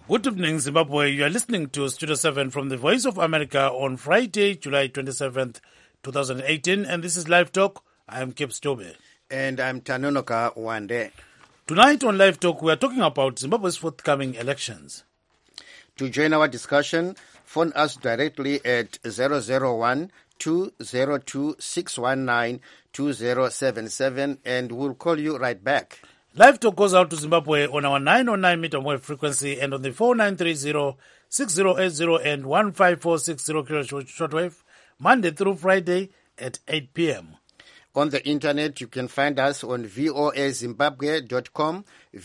Good evening, Zimbabwe. You are listening to Studio 7 from the Voice of America on Friday, July 27th, 2018. And this is Live Talk. I am Kip Stobe. And I'm Tanonoka Wande. Tonight on Live Talk, we are talking about Zimbabwe's forthcoming elections. To join our discussion, phone us directly at 001-202-619-2077 and we'll call you right back. Live Talk goes out to Zimbabwe on our 909 meter wave frequency and on the 4930, 6080 and 15460 kHz shortwave, Monday through Friday at 8 p.m. On the internet, you can find us on voazimbabwe.com,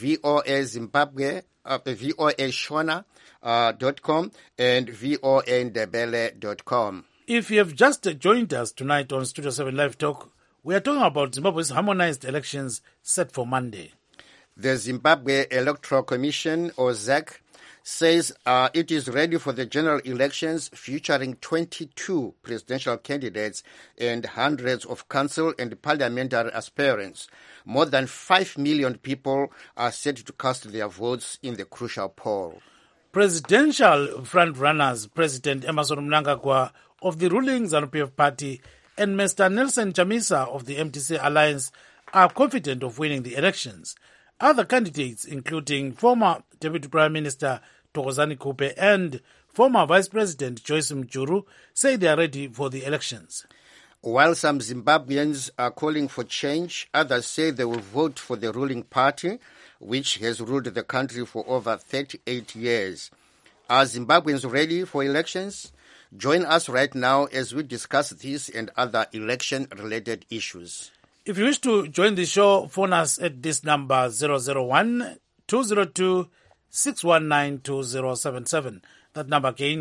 voashona.com, and voandebele.com. If you have just joined us tonight on Studio 7 Live Talk, we are talking about Zimbabwe's harmonized elections set for Monday. The Zimbabwe Electoral Commission, or ZEC, says it is ready for the general elections featuring 22 presidential candidates and hundreds of council and parliamentary aspirants. More than 5 million people are set to cast their votes in the crucial poll. Presidential front-runners, President Emmerson Mnangagwa of the ruling ZANU-PF party and Mr. Nelson Chamisa of the MTC Alliance are confident of winning the elections. Other candidates, including former Deputy Prime Minister Thokozani Kupe and former Vice President Joyce Mjuru, say they are ready for the elections. While some Zimbabweans are calling for change, others say they will vote for the ruling party, which has ruled the country for over 38 years. Are Zimbabweans ready for elections? Join us right now as we discuss this and other election-related issues. If you wish to join the show, phone us at this number 001-202-619-2077. That number again,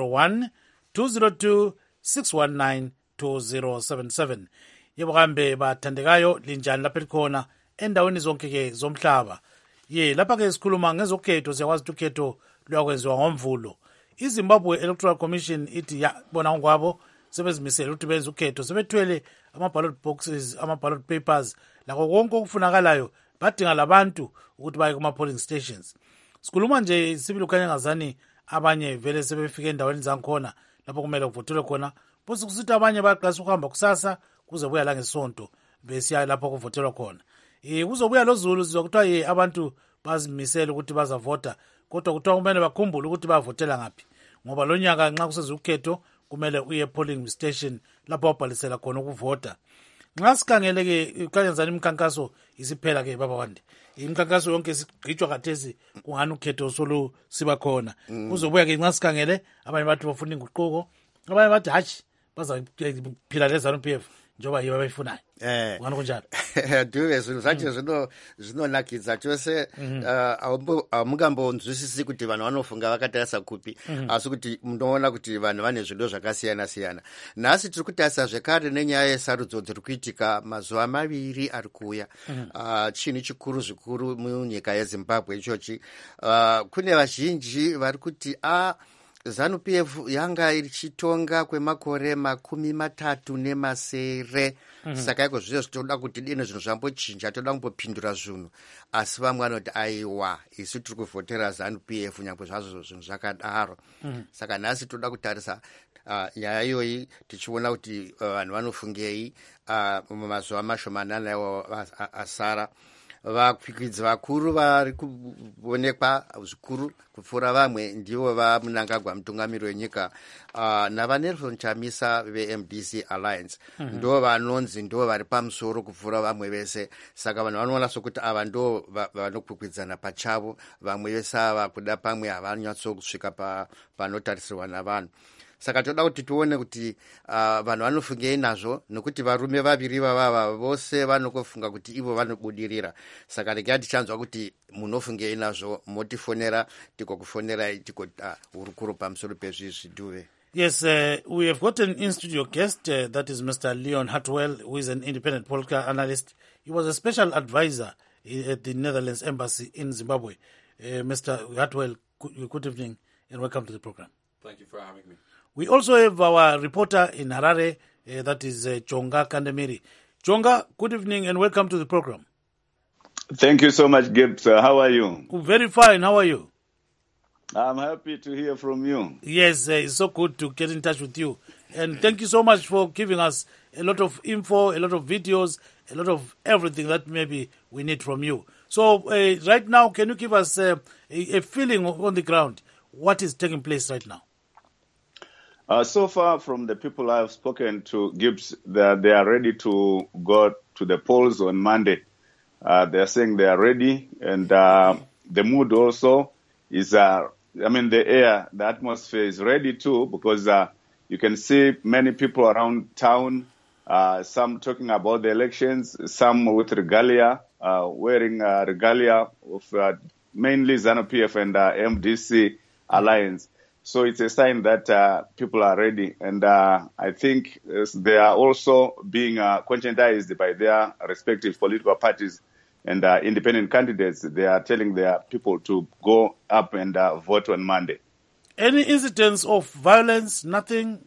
001-202-619-2077. Yebo kambe bathandekayo linjani lapha likhona endaweni zonke ke zomhlaba. Ye lapha ke sikhuluma ngezokhetho, siyakwazi ukuthi ukhetho luyakwenziwa ngomvulo. iZimbabwe Electoral Commission ithi bona ngwabo sebezimisela ukuthi benze ukhetho, sebethwele ama-ballot boxes, ama-ballot papers, lakho konke okufunakalayo, badinga labantu ukuthi baye kuma-polling stations. Sikhuluma nje sibili ukhanya ngazani abanye vele sebefika endaweni zankhona lapho kumele kuvotelwe khona, bose kusithi abanye bayaqalisa ukuhamba kusasa kuze buya la ngesonto besiya lapho kuvotelwa khona. Kuzobuya lo Zulu sizwa kuthiwa abantu bazimisela ukuthi bazavota, kodwa kuthiwa kumele bakhumbule ukuthi bavotela ngaphi, ngoba lo nyaka nxa kusenza ukhetho kumele uye polling station lapho wabhalisela khona ukuvota. Nxa sikhangele-ke kanyenzani imikhankaso isiphela-ke baba Wande, imikhankaso yonke sigqitshwa khathesi kungani ukhetho solo siba khona. Kuzobuya-ke nxa sikhangele abanye bathi bafuna inguquko, abanye bathi hatshi bazaphila leZANU-PF njengoba yibo abayifunayo. Kungani kunjalo? Duve zvinhu zvacho zvinonakidza chose. Hamungambonzwisisi kuti vanhu vanofunga vakatarisa kupi, asi kuti munoona kuti vanhu vane zvido zvakasiyana siyana. Nhasi tiri kutarisa zvekare nenyaya yesarudzo dziri kuitika mazuva maviri ari kuuya. Chinhu chikuru zvikuru munyika yeZimbabwe ichochi. Kune vazhinji vari kuti ZANU-PF yanga ichitonga kwemakore 37. Saka iko zvizvo toda kuti dino zvinhu zvambochinja, toda kumbopindura zvinhu. Asi vamwe vanoti aiwa, isu tiri kuvhotera ZANU-PF nyangwe zvazvo zvinhu zvakadaro. Saka nhasi toda kutarisa nyaya iyoyi tichiona kuti vanhu vanofungei mumazuva mashomanana iwo asara. Vapikidzi vakuru vari kuonekwa zvikuru kupfuura vamwe ndivo vaMnangagwa, mutungamiri wenyika, navaNelson Chamisa veMDC Alliance. Ndo vanonzi ndo vari pamusoro kupfuura vamwe vese. Saka vanhu vanoona sokuti ava ndo vanokwikwidzana pachavo, vamwe vese ava kuda pamwe havanyatsokusvika panotarisirwa navanhu. Saka toda kuti tuone kuti vanhu vanofungei nazvo, nokuti varume vaviri vavava vose vanokofunga kuti ivo vanobudirira. Saka regai tichanzwa kuti munofungei nazvo, motifonera, tikokufonerai tikoti urukuru pamusoro pezvizvi Duve. Yes, we have got an in-studio guest, that is Mr. Leon Hartwell, who is an independent political analyst. He was a special advisor at the Netherlands Embassy in Zimbabwe. Mr. Hartwell, good evening and welcome to the program. Thank you for having me. We also have our reporter in Harare, that is Chonga Kandemiri. Chonga, good evening and welcome to the program. Thank you so much, Gibbs. How are you? Very fine. How are you? I'm happy to hear from you. Yes, it's so good to get in touch with you. And thank you so much for giving us a lot of info, a lot of videos, a lot of everything that maybe we need from you. So right now, can you give us a feeling on the ground? What is taking place right now? So far, from the people I've spoken to, Gibbs, they are ready to go to the polls on Monday. They are saying they are ready, and the mood also is, the air, the atmosphere is ready too, because you can see many people around town, some talking about the elections, some with regalia, wearing regalia of mainly ZANU-PF and MDC alliance. So it's a sign that people are ready, and I think they are also being conscientized by their respective political parties and independent candidates. They are telling their people to go up and vote on Monday. Any incidents of violence? Nothing?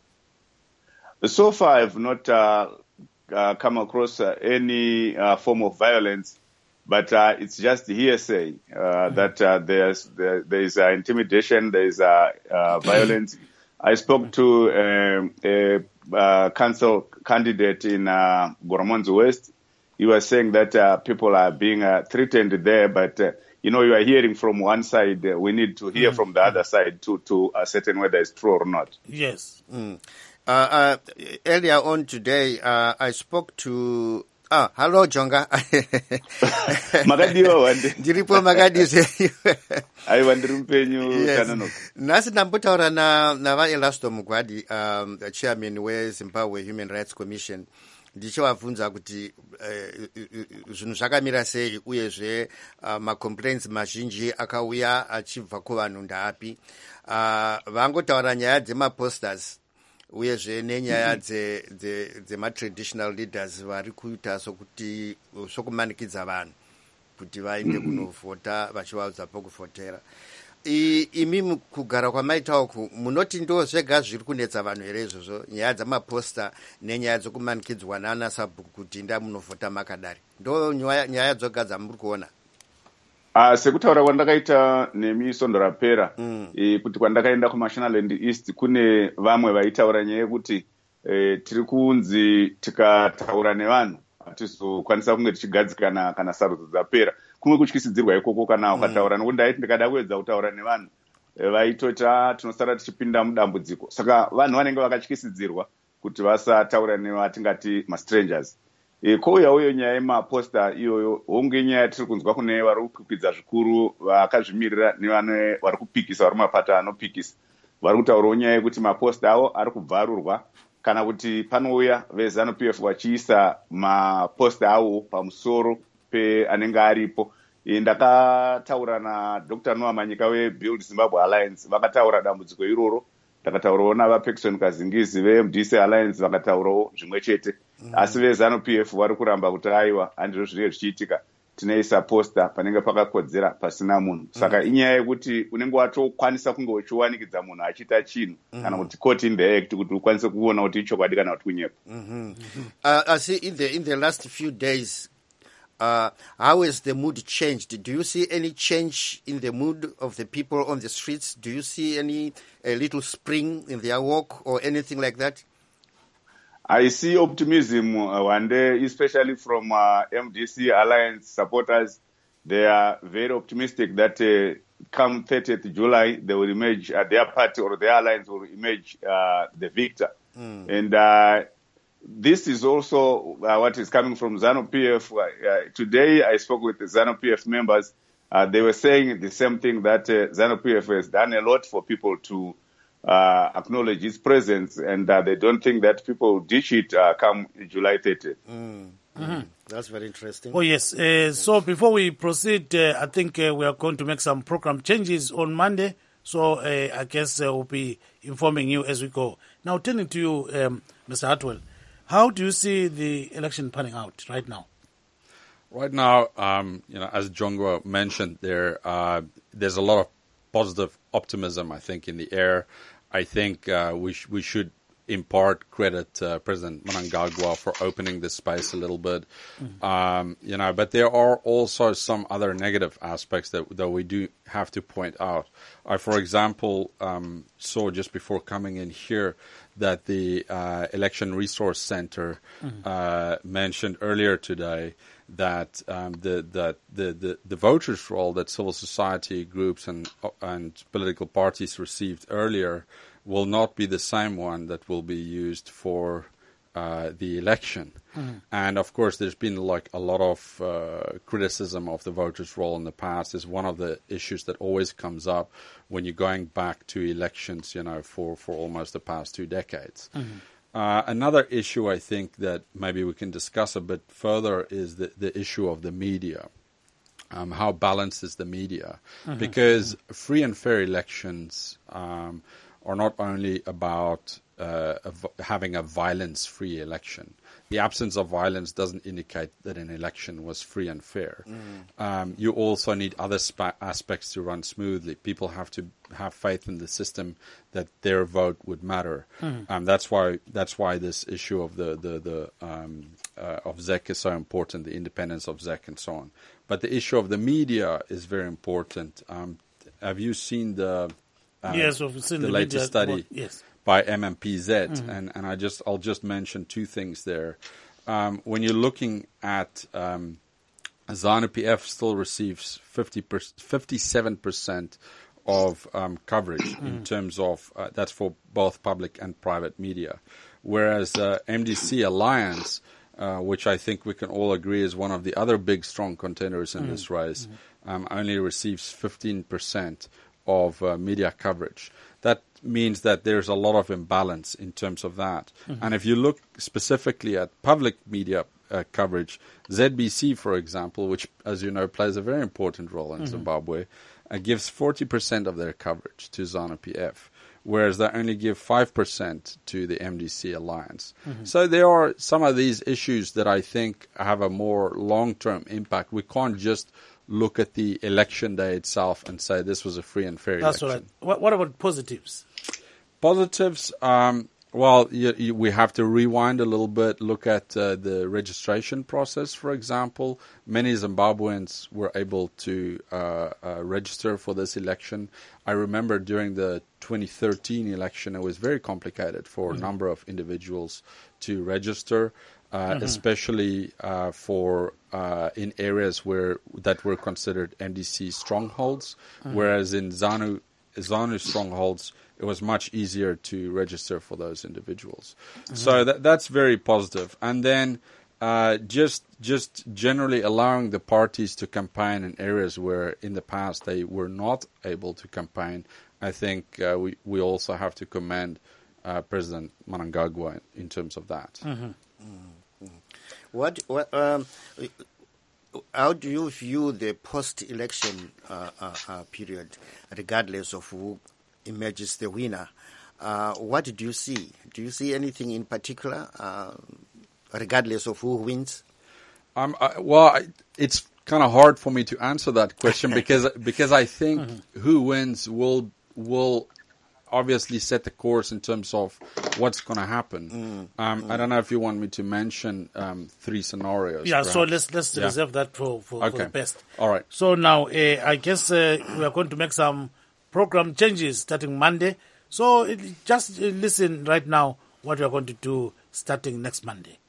So far, I've not come across any form of violence, but it's just hearsay that there is intimidation, there is violence. I spoke to a council candidate in Goromonzi West. He was saying that people are being threatened there, but you are hearing from one side. We need to hear from the other side to ascertain whether it's true or not. Yes. Earlier on today, I spoke to... hello, Jonga. Makadiwa wande. Ndiripo makadiwa. Aiwandiri mpenyu tananoka. Nasi ndambotaura na vaElasto Mugwadi, chairman weZimbabwe Human Rights Commission. Ndichovabvunza kuti zvinhu zvakamira sei uyezve macomplaints mazhinji akauya achibva kuvanhu ndaapi. Vangotaura nyaya dzemaposters uyezve nenyaya dzematraditional leaders vari kuita sokumanikidza vanhu kuti vaende kunovhota vachivaudza pokuvhotera. Imi kugara kwamaita uku munoti ndo zvega zviri kunetsa vanhu here izvozvo, nyaya dzamaposta nenyaya dzokumanikidzwa nana sabhuku kuti nda munovhota makadari, ndo nyaya dzoga dzamuri kuona? Sekutaura kwandakaita nemi sondo rapera, kuti kwandakaenda kuMashonaland East kune vamwe vaitaura nyaya yekuti tiri kunzi tikataura nevanhu hatizokwanisa kunge tichigadzikana kana sarudzo dzapera. Kumwe kutyisidzirwa ikoko kana ukataura nokuti ndaiti ndikada kuedza kutaura nevanhu vaitota tinosara tichipinda mudambudziko. Saka vanhu vanenge vakatyisidzirwa kuti vasataura nevatingati mastrangers. Kouya uyo nyaya yemaposta iyoyo honge nyaya yatiri kunzwa kune vari kukwikwidzwa zvikuru vakazvimirira nevane vari kupikisa vari mapata anopikisa. Vari kutaurawo nyaya yekuti maposta avo ari kubvarurwa kana kuti panouya veZANU-PF vachiisa maposta avo pamusoro anenge aripo. Ndakataura naDr. Noah Manyika weBuild Zimbabwe Alliance, vakataura dambudziko iroro. Ndakataurawo navaPaxton Kazingizi veMDC Alliance, vakataurawo zvimwe chete. Asi veZANU-PF vari kuramba kuti aiwa handizvo zviri zvichiitika, tinoisa posta panenge pakakodzera pasina munhu. Saka inyaya yekuti unenge watokwanisa kunge uchiwanikidza munhu achiita chinhu kana kuti caught in the act kuti ukwanise kuona kuti ichokwadi kana kuti kunyepa. Asi in the last few days, how has the mood changed? Do you see any change in the mood of the people on the streets? Do you see a little spring in their walk or anything like that? I see optimism one day, especially from MDC Alliance supporters. They are very optimistic that come 30th July, they will emerge, their party or their alliance will emerge the victor. And this is also what is coming from ZANU-PF. Today, I spoke with the ZANU-PF members. They were saying the same thing, that ZANU-PF has done a lot for people to acknowledge its presence, and they don't think that people will ditch it come July 30th. That's very interesting. Oh, yes. So before we proceed, I think we are going to make some program changes on Monday. So I guess we'll be informing you as we go. Now, turning to you, Mr. Hartwell, how do you see the election panning out right now? Right now, as Jongo mentioned, there's a lot of positive optimism, I think, in the air. I think we should in part credit President Mnangagwa for opening the space a little bit. But there are also some other negative aspects that we do have to point out. I, for example, saw just before coming in here that the Election Resource Center mentioned earlier today that the voters' roll that civil society groups and political parties received earlier will not be the same one that will be used for the election. And of course, there's been like a lot of criticism of the voters' roll in the past. Is one of the issues that always comes up when you're going back to elections, for almost the past 2 decades. Another issue I think that maybe we can discuss a bit further is the issue of the media. How balanced is the media? Because free and fair elections are not only about having a violence-free election. The absence of violence doesn't indicate that an election was free and fair. You also need other aspects to run smoothly. People have to have faith in the system that their vote would matter. That's why this issue of the of ZEC is so important, the independence of ZEC and so on. But the issue of the media is very important. Have you seen the yes, we've seen the latest study? Yes. By MMPZ, and I'll just mention 2 things there. When you're looking at ZANU-PF still receives 57% of coverage in terms of that's for both public and private media, whereas MDC Alliance, which I think we can all agree is one of the other big strong contenders in this race, only receives 15% of media coverage. That means that there's a lot of imbalance in terms of that. And if you look specifically at public media coverage, ZBC, for example, which, as you know, plays a very important role in Zimbabwe, gives 40% of their coverage to ZANU-PF, whereas they only give 5% to the MDC Alliance. So there are some of these issues that I think have a more long-term impact. We can't just look at the election day itself and say this was a free and fair election. That's right. What about positives? Positives, we have to rewind a little bit, look at the registration process, for example. Many Zimbabweans were able to register for this election. I remember during the 2013 election, it was very complicated for a number of individuals to register. Especially for in areas that were considered MDC strongholds, whereas in ZANU strongholds, it was much easier to register for those individuals. So that's very positive. And then just generally allowing the parties to campaign in areas where in the past they were not able to campaign, I think we also have to commend President Mnangagwa in terms of that. How do you view the post-election period, regardless of who emerges the winner? What do you see? Do you see anything in particular, regardless of who wins? It's kind of hard for me to answer that question because I think who wins will obviously set the course in terms of what's going to happen. I don't know if you want me to mention 3 scenarios. Yeah, perhaps. so let's reserve that for the best. All right. So now I guess we are going to make some program changes starting Monday. So just listen right now what we are going to do starting next Monday.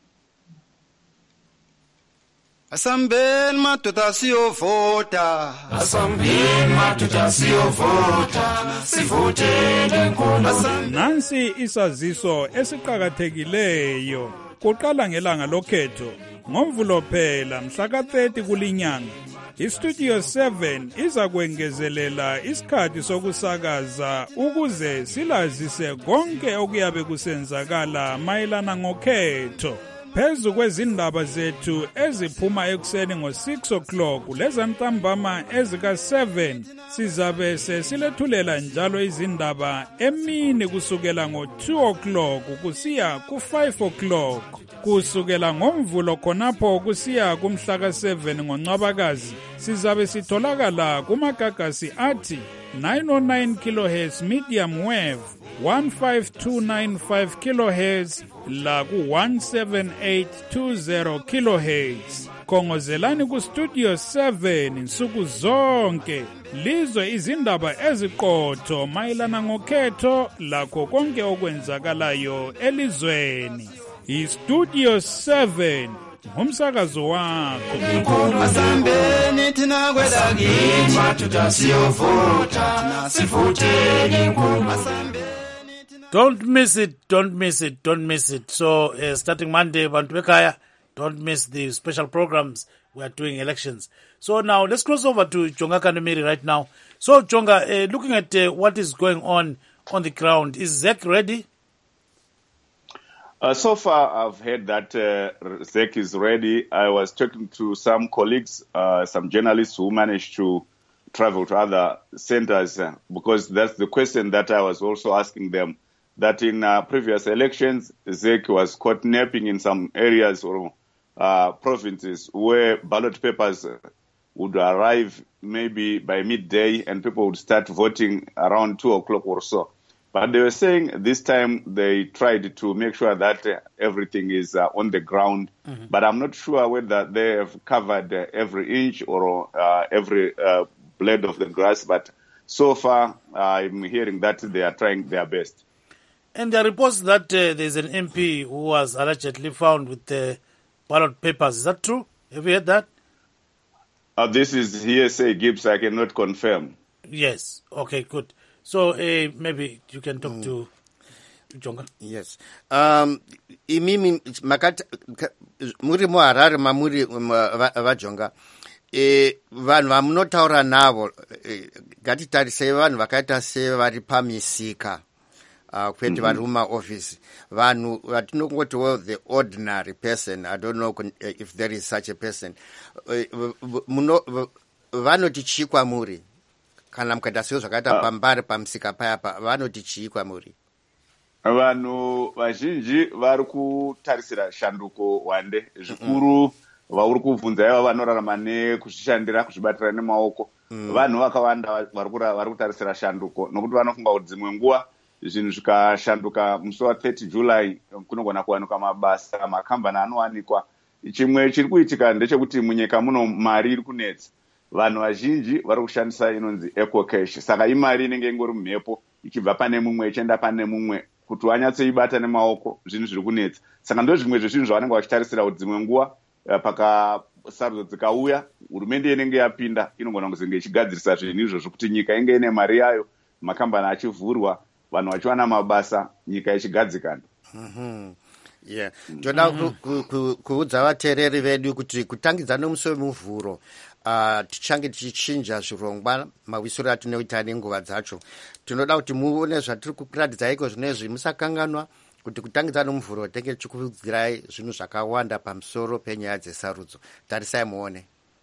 Asambeni madoda siyovota. Asambeni madoda siyovota. Sivotele nkulunkulu. Nansi isaziso esiqhakathekileyo. Kuqala ngelanga lokhetho ngoMvulo phela mhla ka30 kulinyanga. iStudio 7 iza kwengezelela isikhathi sokusakaza ukuze silazise konke okuyabe kusenzakala mayelana ngokhetho. Phezu kwezindaba zethu eziphuma ekuseni ngo6 o'clock lezantambama ezika7 sizabe sesilethulela njalo izindaba emini kusukela ngo2 o'clock kusiya ku5 o'clock. Kusukela ngoMvulo khonapho kusiya kumhla ka7 ngoNcwabakazi sizabe sitholakala kumagagasi athi 909 kHz medium wave 15295 kilohertz la ku 17820 kilohertz. Khongozelani ku Studio 7 nsuku zonke lizwe izindaba eziqotho mayelana ngokhetho lakho konke okwenzakalayo elizweni. iStudio 7 ngumsakazo wakho. Asambeni thina kwelakithi madoda siyovota sivotele inkulu. Don't miss it, don't miss it, don't miss it. So starting Monday, Bantu Bekaya, don't miss the special programs. We are doing elections. So now let's cross over to Jonga Kanumiri right now. So Jonga, looking at what is going on the ground, is Zek ready? So far, I've heard that ZEC is ready. I was talking to some colleagues, some journalists who managed to travel to other centers, because that's the question that I was also asking them, that in previous elections, ZEC was caught napping in some areas or provinces where ballot papers would arrive maybe by midday and people would start voting around 2 o'clock or so. But they were saying this time they tried to make sure that everything is on the ground. Mm-hmm. But I'm not sure whether they have covered every inch or every blade of the grass. But so far, I'm hearing that they are trying their best. And there are reports that there's an MP who was allegedly found with the ballot papers. Is that true? Have you heard that? This is hearsay, Gibbs. I cannot confirm. Yes. Okay, good. So maybe you can talk to Jonga. Yes. Imimi makati muri mu Harare mamuri vajonga vanhu vamunotaura navo ngatitarise vanhu vakaita sevari pamisika kwete vari mumaofisi vanhu vatinongoti the ordinary person. I don't know if there is such a person. Vanoti chikwa muri kana mukaita sewo zvakaita pambari pamusika payapa vanoti chii kwamuri? Vanhu vazhinji vari kutarisira shanduko wande zvikuru vauri kubvunza iva vanorarama nekuzvishandira kuzvibatira nemaoko. Vanhu vakawanda vari kutarisira shanduko nokuti vanofunga kuti dzimwe nguva zvinhu zvikashanduka musi wa30 July kunogona kuwanikwa mabasa, makambani anowanikwa. Chimwe chiri kuitika ndechekuti munyika muno mari iri kunetsa. Vanhu vazhinji vari kushandisa inonzi eco cash. Saka imari inenge ingori mumhepo ichibva pane mumwe ichienda pane mumwe kuti wanyatsoibata nemaoko zvinhu zviri kunetsa. Saka ndo zvimwe zvezvinhu zvavanenge vachitarisira kuti dzimwe nguva pakasarudzo dzikauya hurumende inenge yapinda inogona kuzenge ichigadzirisa zvinhu izvozvo kuti nyika inge ine mari yayo, makambani achivhurwa, vanhu vachiwana mabasa, nyika ichigadzikana. Yeah. Toda kuudza vateereri vedu kuti kutangidza nomusi wemuvhuro tichange tichichinja zvirongwa mawisiro atinoita nenguva dzacho. Tinoda kuti muone zvatiri kukuratidza iko zvinezvi musakanganwa kuti kutangidza nomuvhuro tenge tichikuudzirai zvinhu zvakawanda pamusoro penyaya dzesarudzo. Tarisai muone.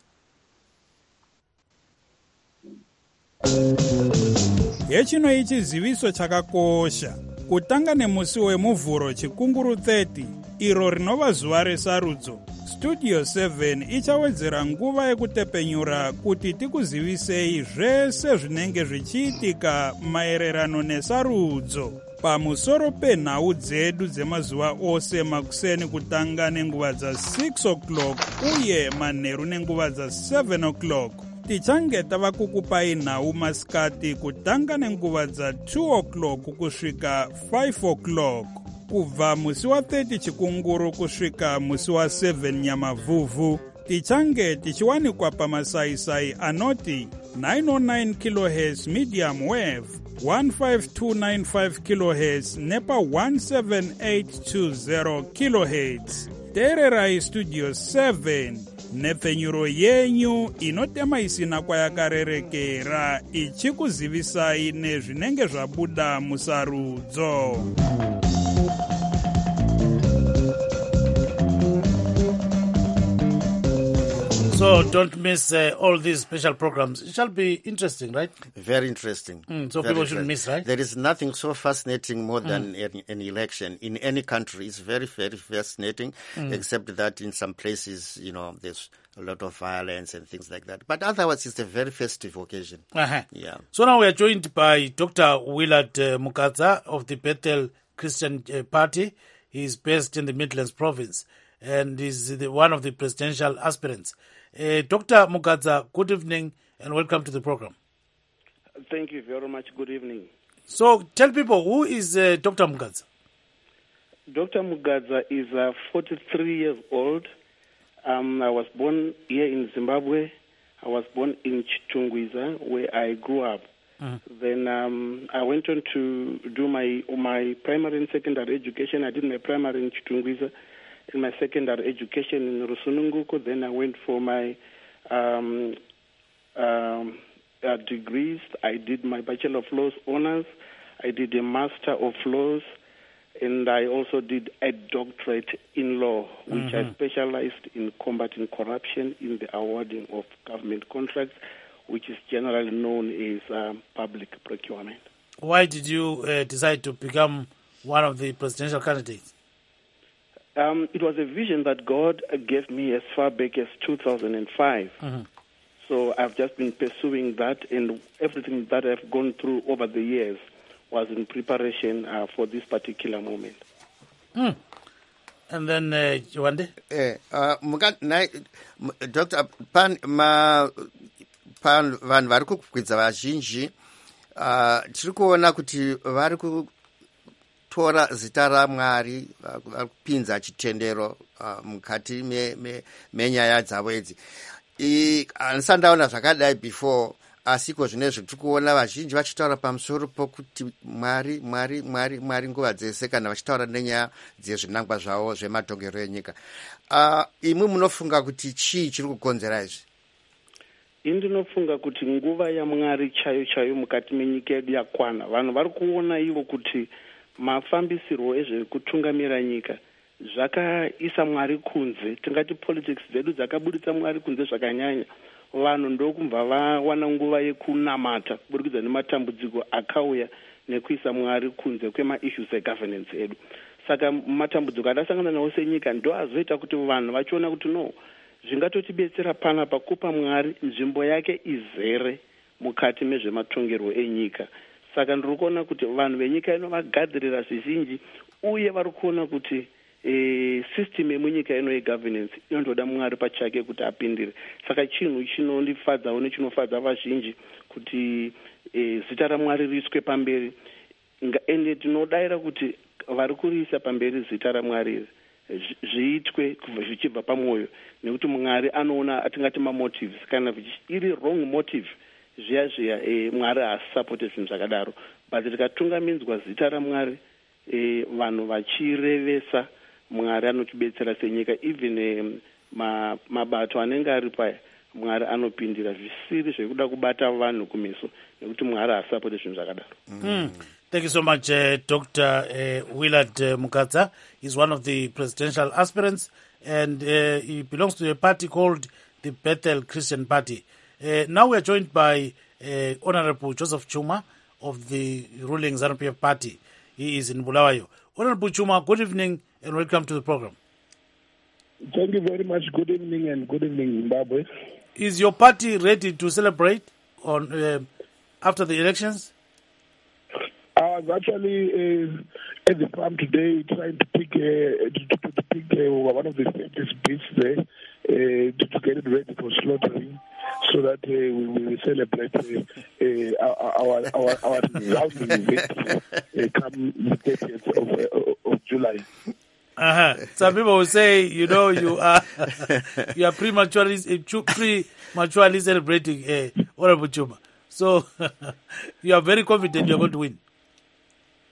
Yechino ichi ziviso chakakosha. Kutanga nemusi wemuvhuro chikunguru 30 iro rinova zuva resarudzo. Studio 7 ichawedzera nguva yekutepenyura kuti tikuzivisei zvese zvinenge zvichiitika maererano nesarudzo. Pamusoro penhau dzedu dzemazuva ose makuseni kutanga nenguva dza6 o'clock uye manheru nenguva dza7 o'clock. Tichange tava kukupai nhau masikati kutanga nenguva dza2 o'clock kusvika 5 o'clock. Kubva musi wa30 chikunguru kusvika musi wa7 nyamavhuvhu tichange tichiwanikwa pamasaisai anoti 909 kHz medium wave, 15295 kHz nepa 17820 kHz. Teererai Studio 7 nepfenyuro yenyu inotema isina kwayakarerekera ichikuzivisai nezvinenge zvabuda musarudzo. So don't miss all these special programs. It shall be interesting, right? Very interesting. So Very people shouldn't miss, right? There is nothing so fascinating more than an election in any country. It's very, very fascinating, except that in some places, there's a lot of violence and things like that. But otherwise, it's a very festive occasion. Yeah. So now we are joined by Dr. Willard Mukadza of the Bethel Christian Party. He is based in the Midlands province and is one of the presidential aspirants. Dr. Mukadza, good evening and welcome to the program. Thank you very much. Good evening. So tell people, who is Dr. Mukadza? Dr. Mukadza is 43 years old. I was born here in Zimbabwe. I was born in Chitungwiza, where I grew up. Then I went on to do my primary and secondary education. I did my primary in Chitungwiza and my secondary education in Rusununguko. Then I went for my degrees. I did my Bachelor of Laws honors. I did a Master of Laws. And I also did a doctorate in law, which I specialized in combating corruption in the awarding of government contracts, which is generally known as public procurement. Why did you decide to become one of the presidential candidates? It was a vision that God gave me as far back as 2005. So I've just been pursuing that, and everything that I've gone through over the years was in preparation for this particular moment. And then, Wande? Dr. vanhu vari kukwidza vazhinji tiri kuona kuti vari kutora zita raMwari, vari kupinza chitendero mukati menyaya dzavo idzi. Handisati ndaona zvakadai before, asiko zvinezvi tiri kuona vazhinji vachitaura pamusoro pokuti Mwari nguva dzese, kana vachitaura nenyaya dzezvinangwa zvavo zvematongero enyika. Imwe munofunga kuti chii chiri kukonzera izvi? Ndinofunga kuti nguva yaMwari chaiyo mukati menyika yedu yakwana. Vanhu vari kuona ivo kuti mafambisirwo ezvekutungamira nyika zvakaisa Mwari kunze. Tingati politics dzedu dzakabuditsa Mwari kunze zvakanyanya. Vanhu ndokumva vawana nguva yekunamata kuburikidza nematambudziko akauya nekuisa Mwari kunze kwema-issues egovernance edu. Saka matambudziko adasangana nawo senyika ndo azoita kuti vanhu vachiona kuti no, zvingatotibetsera panapa kupa Mwari nzvimbo yake izere mukati mezvematongerwo enyika. Saka ndiri kuona kuti vanhu venyika ino vagadzirira zvizhinji, uye vari kuona kuti system yemunyika ino yegovernance inondoda Mwari pachake kuti apindire. Saka chinhu chinondifadzawo nechinofadza vazhinji kuti zita raMwari riiswe pamberi, ende tinodayira kuti vari kuriisa pamberi zita raMwari zviitwe zvichibva pamwoyo, nekuti Mwari anoona atingati mamotives. Kana iri wrong motive zviya Mwari haasisapote zvinhu zvakadaro. But tikatungaminzwa zita raMwari, vanhu vachirevesa, Mwari anotibetsera senyika. Even mabato anenge ari paya, Mwari anopindira zvisiri zvekuda kubata vanhu kumeso, nekuti Mwari haasisapote zvinhu zvakadaro. Thank you so much, Dr. Willard Mukadza. He's one of the presidential aspirants, and he belongs to a party called the Bethel Christian Party. Now we are joined by Honorable Joseph Chuma of the ruling ZANU-PF Party. He is in Bulawayo. Honorable Chuma, good evening and welcome to the program. Thank you very much. Good evening and good evening, Zimbabwe. Is your party ready to celebrate on after the elections? I was actually at the farm today trying to pick one of the safest beasts there to get it ready for slaughtering, so that we will celebrate our rounding victory come the 30th of July. Some people will say, you are prematurely celebrating Honorable Chuma. So you are very confident you are going to win.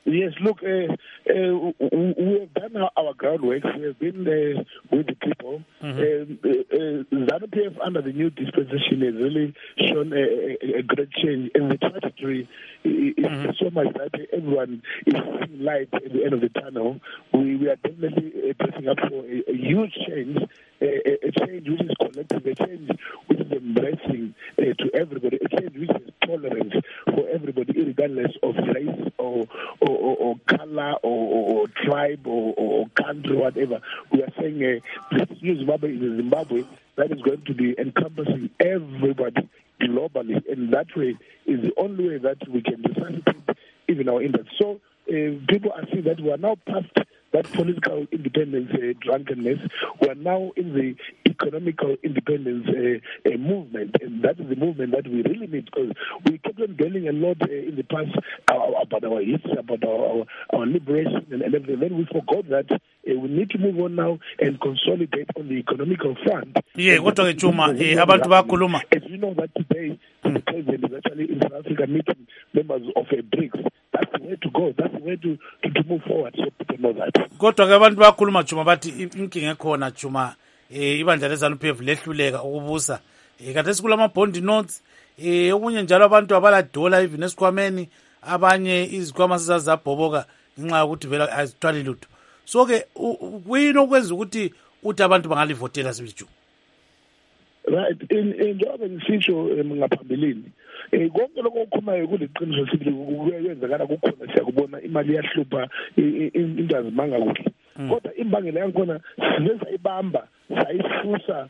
Yes, look, we have done our groundwork. We have been with the people. ZANU-PF under the new dispensation has really shown a great change, and the trajectory is so much that everyone is seeing light at the end of the tunnel. We are definitely pressing up for a huge change, a change which is collective, a change which is embracing to everybody, a change which is tolerance for everybody, regardless of race or color or tribe or country, whatever. We are saying this new Zimbabwe is a Zimbabwe that is going to be encompassing everybody globally, and that way is the only way that we can facilitate even our interests. So people are seeing that we are now past that political independence drunkenness. We are now in the economical independence movement, and that is the movement that we really need, because we kept on dwelling a lot in the past about our history, about our liberation and everything. Then we forgot that we need to move on now and consolidate on the economical front. Yeah, what are Chuma? Abantu bakhuluma. As you know that today the president is actually in South Africa meeting members of BRICS. That's the way to go. That's the way to move forward. So people know that. Kodwa ke abantu bakhuluma Chuma bathi inkinga ekhona Chuma ibandla leZANU-PF lehluleka ukubusa kade kulama bond notes okunye njalo abantu abala dollar even esikhwameni, abanye izikhwama sezazabhoboka ngenxa yokuthi vela azithwali lutho. So ke kuyini okwenza ukuthi abantu bangalivotela sibithi? Right, njengoba ngisitsho ngaphambilini, konke lokho okukhumayo kuliqiniso sithi kuyenzakala kukhona, siyakubona imali iyahlupha, into azimanga kuhle, kodwa imbangela yakhona sizayibamba sayisusa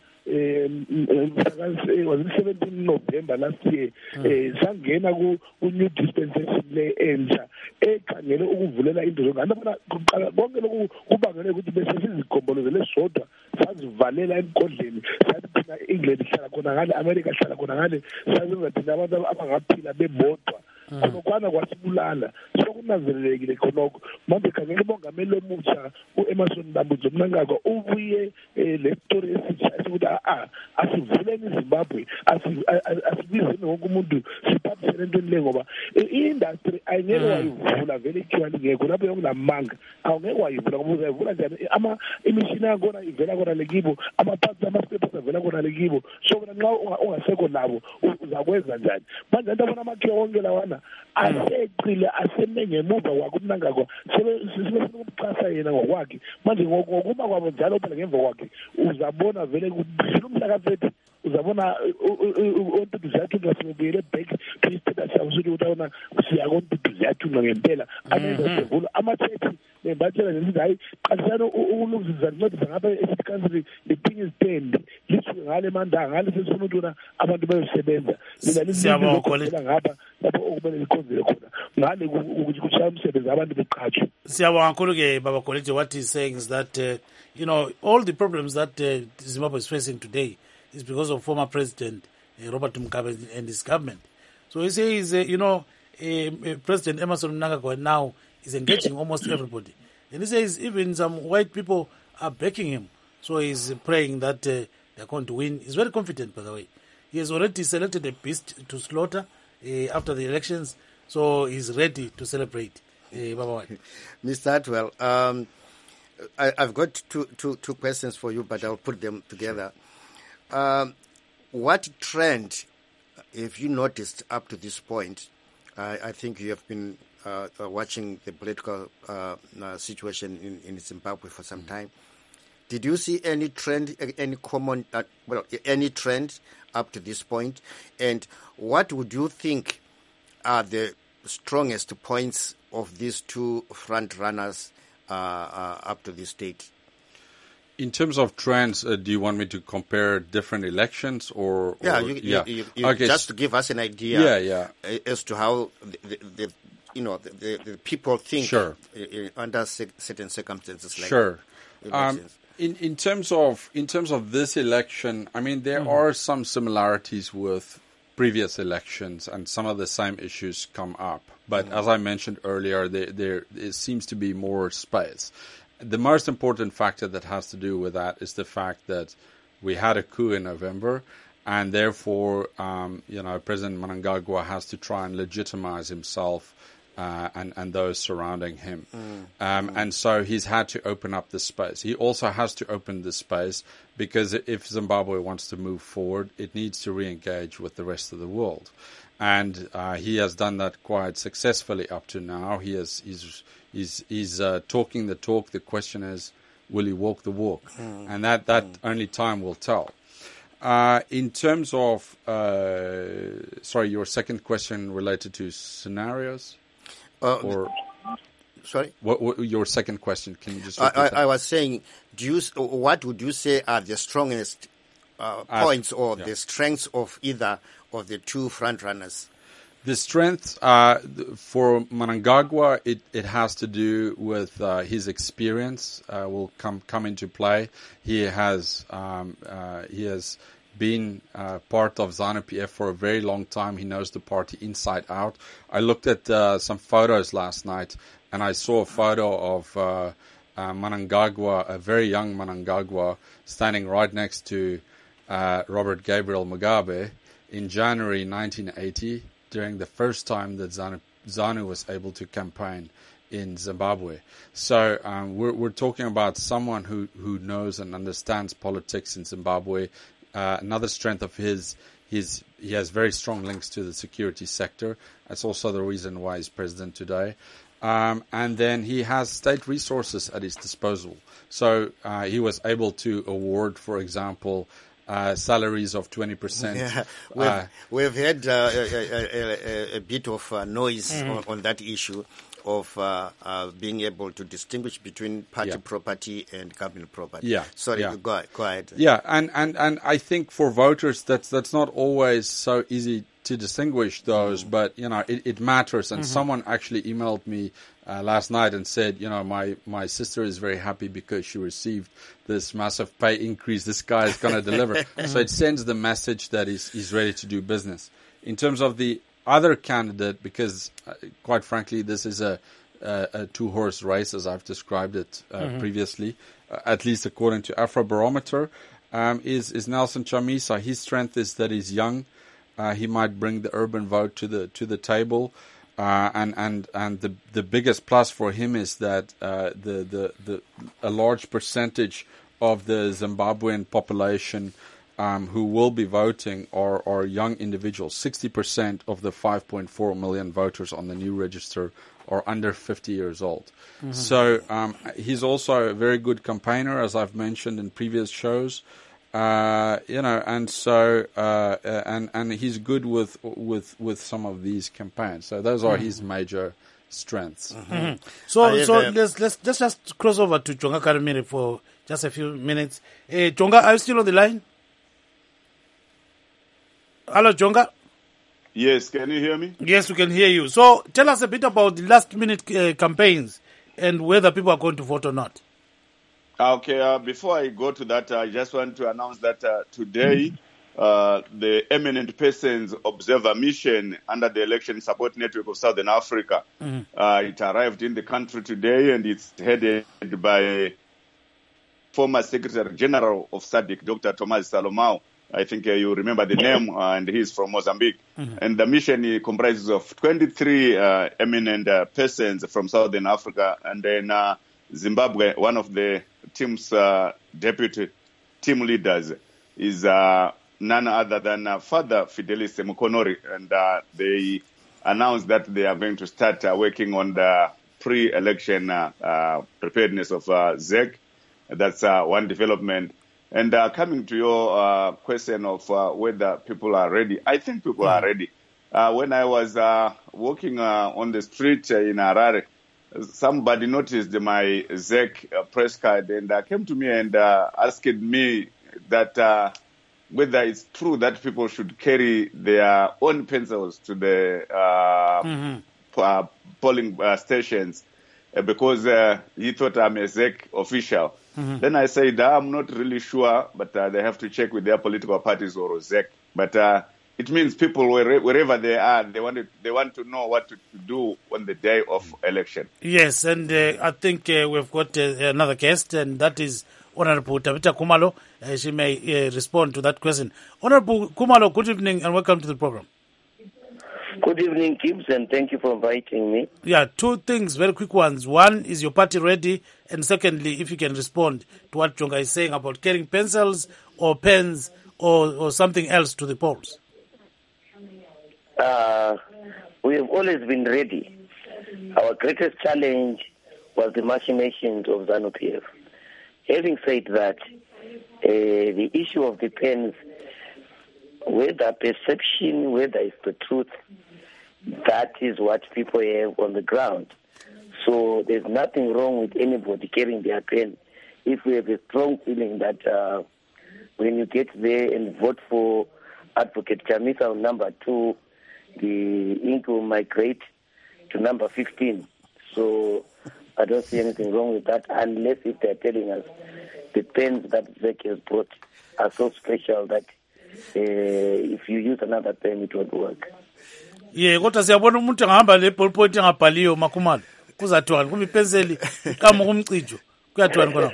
was it 17 November last year, sangena ku-new dispensation le entsha ekhangele ukuvulela into zonke. Konke lokhu kubangele ukuthi bese sizigombolozele sodwa, sazivalela emgodleni, sathi thina England ihlala khona ngale, America ihlala khona ngale, sazenza thina abantu abangaphila bebodwa. Khonokwana kwasibulala, sokunanzelelekile khonokho. Manje khangela umongameli omutsha u-Emmerson Mnangagwa Mnangagwa ubuye le story esitsha ukuthi asivuleni iZimbabwe, asibizeni wonke umuntu siphathisele entweni le, ngoba i-industry ayingeke wayivula vele ikhiyani ngekho lapho yokunamanga, awungeke wayivula ngoba uzayivula njani? Imishini yakhona ivela khona lekibo, ama-parts ama-scrapers avela khona lekibo, so nxa ungasekho nabo uzakwenza njani? Manje abantu abona amakhiwa wonke lawana aseqile, aseme ngemuva kwakhe uMnangagwa, sebefuna ukumxhasa yena ngokwakhe. Manje ngokuba kwabo njalo phela ngemva kwakhe uzabona vele umhla ka-30 uzabona ontuthu ziyathunjwa, sebebuyele back to istatus yabo sokuthi utawona siyakontuthu ziyathunjwa ngempela, amenza sevula amathethi batshela nesithi hayi qalisana ukulungisa ncedisa ngapha e-city council liphinga izitende lisuke ngale mandanga ngale sesifuna ukuthi abantu bayosebenza lina ngapha lapho okumele likhonzele khona ngale ukuthi kushaya umsebenzi abantu beqhatshwe. Siyabonga kakhulu ke Baba Koleti. What he's saying is that all the problems that Zimbabwe is facing today is because of former President Robert Mugabe and his government. So he says, President Emmerson Mnangagwa now is engaging almost everybody. And he says even some white people are backing him. So he's praying that they're going to win. He's very confident, by the way. He has already selected a beast to slaughter after the elections. So he's ready to celebrate. Mr. Hartwell, I've got two questions for you, but I'll put them together. What trend have you noticed up to this point? I think you have been watching the political situation in Zimbabwe for some time. Did you see any trend, any trend up to this point? And what would you think are the strongest points of these two front runners up to this date? In terms of trends, do you want me to compare different elections or? You just to give us an idea as to how the people think under certain circumstances like elections. In terms of this election, I mean, there are some similarities with previous elections, and some of the same issues come up. But as I mentioned earlier, there seems to be more space. The most important factor that has to do with that is the fact that we had a coup in November, and therefore, President Mnangagwa has to try and legitimize himself and those surrounding him. And so he's had to open up the space. He also has to open the space because if Zimbabwe wants to move forward, it needs to re-engage with the rest of the world. And he has done that quite successfully up to now. He's talking the talk. The question is, will he walk the walk? And that only time will tell. In terms of, your second question related to scenarios? Sorry? What your second question? Can you just repeat that? I was saying, what would you say are the strongest points or the strengths of either of the two front runners? The strengths for Mnangagwa, it has to do with his experience. Will come into play. He has been part of ZANU-PF for a very long time. He knows the party inside out. I looked at some photos last night, and I saw a photo of Mnangagwa, a very young Mnangagwa, standing right next to Robert Gabriel Mugabe in January 1980, during the first time that ZANU was able to campaign in Zimbabwe. So we're talking about someone who knows and understands politics in Zimbabwe. Another strength of his, he has very strong links to the security sector. That's also the reason why he's president today. And then he has state resources at his disposal. So he was able to award, for example, salaries of 20%. Yeah, we've had a bit of noise on that issue of being able to distinguish between party property and government property. Yeah. Sorry, go ahead. Yeah, and I think for voters that's not always so easy to distinguish those, but it matters. And someone actually emailed me last night and said, my sister is very happy because she received this massive pay increase. This guy is going to deliver. So it sends the message that he's ready to do business. In terms of the other candidate, because quite frankly, this is a two-horse race, as I've described it previously, at least according to Afrobarometer, is Nelson Chamisa. His strength is that he's young. He might bring the urban vote to the table, and the biggest plus for him is that a large percentage of the Zimbabwean population who will be voting are young individuals. 60% of the 5.4 million voters on the new register are under 50 years old. So he's also a very good campaigner, as I've mentioned in previous shows. And so and he's good with some of these campaigns. So those are his major strengths. So let's just cross over to Jonga Karimiri for just a few minutes. Jonga, are you still on the line? Hello, Jonga. Yes, can you hear me? Yes, we can hear you. So tell us a bit about the last-minute campaigns and whether people are going to vote or not. Okay, before I go to that, I just want to announce that today the Eminent Persons Observer Mission under the Election Support Network of Southern Africa, it arrived in the country today, and it's headed by former Secretary General of SADC, Dr. Thomas Salomao. I think you remember the name, and he's from Mozambique. And the mission comprises of 23 eminent persons from Southern Africa, and then Zimbabwe, one of the team's deputy team leaders, is none other than Father Fidelis Mukonori, and they announced that they are going to start working on the pre-election preparedness of ZEC. That's one development. And coming to your question of whether people are ready, I think people are ready. When I was walking on the street in Harare, somebody noticed my ZEC press card and came to me and asked me that whether it's true that people should carry their own pencils to the polling stations because he thought I'm a ZEC official. Then I said, I'm not really sure, but they have to check with their political parties or ZEC. But it means people, wherever they are, they want to know what to do on the day of election. Yes, and I think we've got another guest, and that is Honorable Tabita Kumalo. She may respond to that question. Honorable Kumalo, good evening and welcome to the program. Good evening, Gibbs, and thank you for inviting me. Yeah, two things, very quick ones. One, is your party ready? And secondly, if you can respond to what Jonga is saying about carrying pencils or pens or something else to the polls. We have always been ready. Our greatest challenge was the machinations of ZANU-PF. Having said that, the issue of the pens, whether perception, whether it's the truth, that is what people have on the ground. So there's nothing wrong with anybody carrying their pen. If we have a strong feeling that when you get there and vote for Advocate Chamisa on number 2, the ink will migrate to number 15. So I don't see anything wrong with that, unless if they're telling us the pens that Zek has brought are so special that if you use another pen, it won't work. Yeah, kodwa siyabona umuntu angahamba le ballpoint engabhaliyo makhumalo kuzathiwani kuma ipenseli kama kumcijo kuyathiwani khona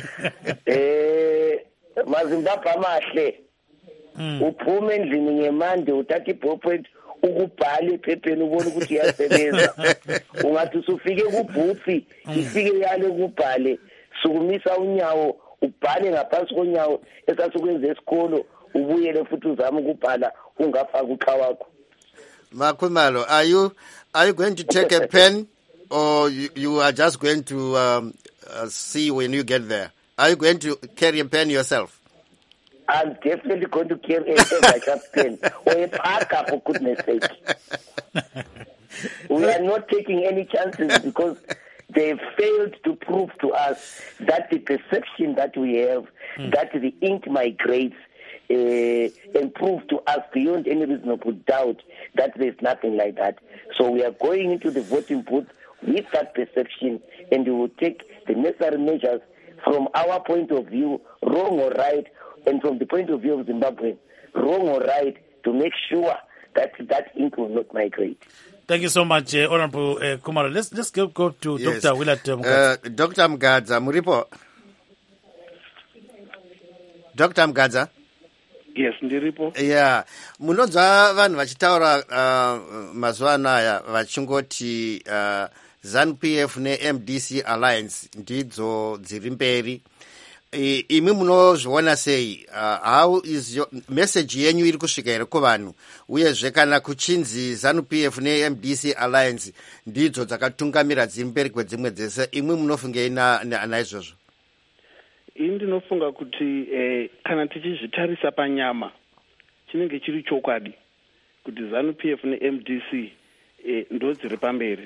mazimbabwe amahle uphume endlini ngemande uthatha iballpoint ukubhala ephepheni ubone ukuthi iyasebenza ungathi usufike kubhuthi ifike yale kubhale sukumisa unyawo ubhale ngaphansi konyawo esasukwenza esikolo ubuyele futhi uzama ukubhala ungafaka uxa wakho. Makhumalo, are you going to take a pen, or you are just going to see when you get there? Are you going to carry a pen yourself? I'm definitely going to carry a pen or a parker, for goodness sake. We are not taking any chances because they failed to prove to us that the perception that we have, that the ink migrates, and prove to us beyond any reasonable doubt that there's nothing like that. So we are going into the voting booth with that perception, and we will take the necessary measures from our point of view, wrong or right, and from the point of view of Zimbabwe, wrong or right, to make sure that that ink will not migrate. Thank you so much, Honorable Kumalo. Let's go to Yes. Dr. Willard Mgadza. Dr. Mgadza, muripo? Dr. Mgadza? Yes, ndiripo. Yeah, munonzwa vanhu vachitaura mazuva anaya vachingoti ZANU-PF neMDC Alliance ndidzo dziri mberi. Imi munozviona sei? How is your message yenyu iri kusvika here kuvanhu? Uyezve kana kuchinzi ZANU-PF neMDC Alliance ndidzo dzakatungamira dziri mberi kwedzimwe dzese, imwi munofungei naizvozvo? Ndinofunga kuti kana tichizvitarisa panyama chinenge chiri chokwadi kuti ZANU-PF neMDC ndo dziri pamberi,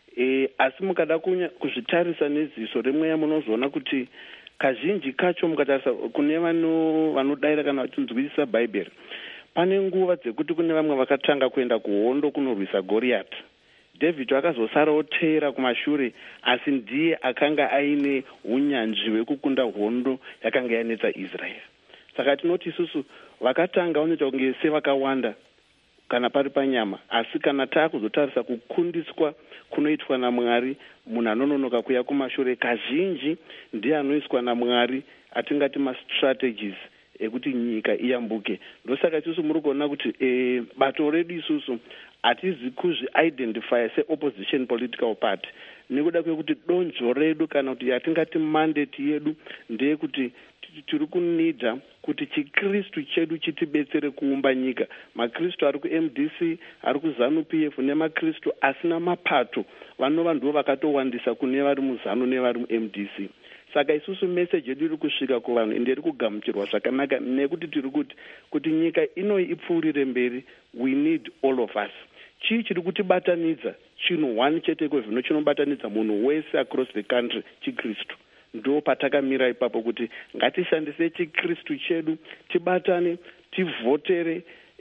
asi mukada kuzvitarisa neziso remweya munozoona kuti kazhinji kacho mukatarisa kune vanodayira kana vachinzwisisa bhaibheri, pane nguva dzekuti kune vamwe vakatanga kuenda kuhondo kunorwisa Goriath. David akazosarawo teera kumashure, asi ndiye akanga aine unyanzvi hwekukunda hondo yakanga yanetsa Israel. Saka tinoti isusu vakatanga vanoita kunge sevakawanda kana pari panyama, asi kana taakuzotarisa kukundiswa kunoitwa naMwari, munhu anononoka kuya kumashure kazhinji ndiye anoiswa naMwari, atingati mastrategies ekuti nyika iyambuke. Ndosaka isusu muri kuona kuti bato redu isusu hatizi kuzvi-identify se-opposition political party, nekuda kwekuti donzvo redu kana kuti yatingati mandate yedu ndeyekuti tiri kunidza kuti chikristu chedu chitibetsere kuumba nyika. Makristu ari kuMDC, ari kuZANU-PF nemakristu asina mapato vanova ndivo vakatowandisa kune vari muZANU nevari muMDC. Saka isusu message yedu iri kusvika kuvanhu ende iri kugamuchirwa zvakanaka, nekuti tiri kuti nyika inoi ipfuurire mberi, we need all of us. Chii chiri kutibatanidza chinhu one chete kwezvino chinobatanidza munhu wese across the country, chikristu. Ndo patakamira ipapo kuti ngatishandise chikristu chedu, tibatane, tivhotere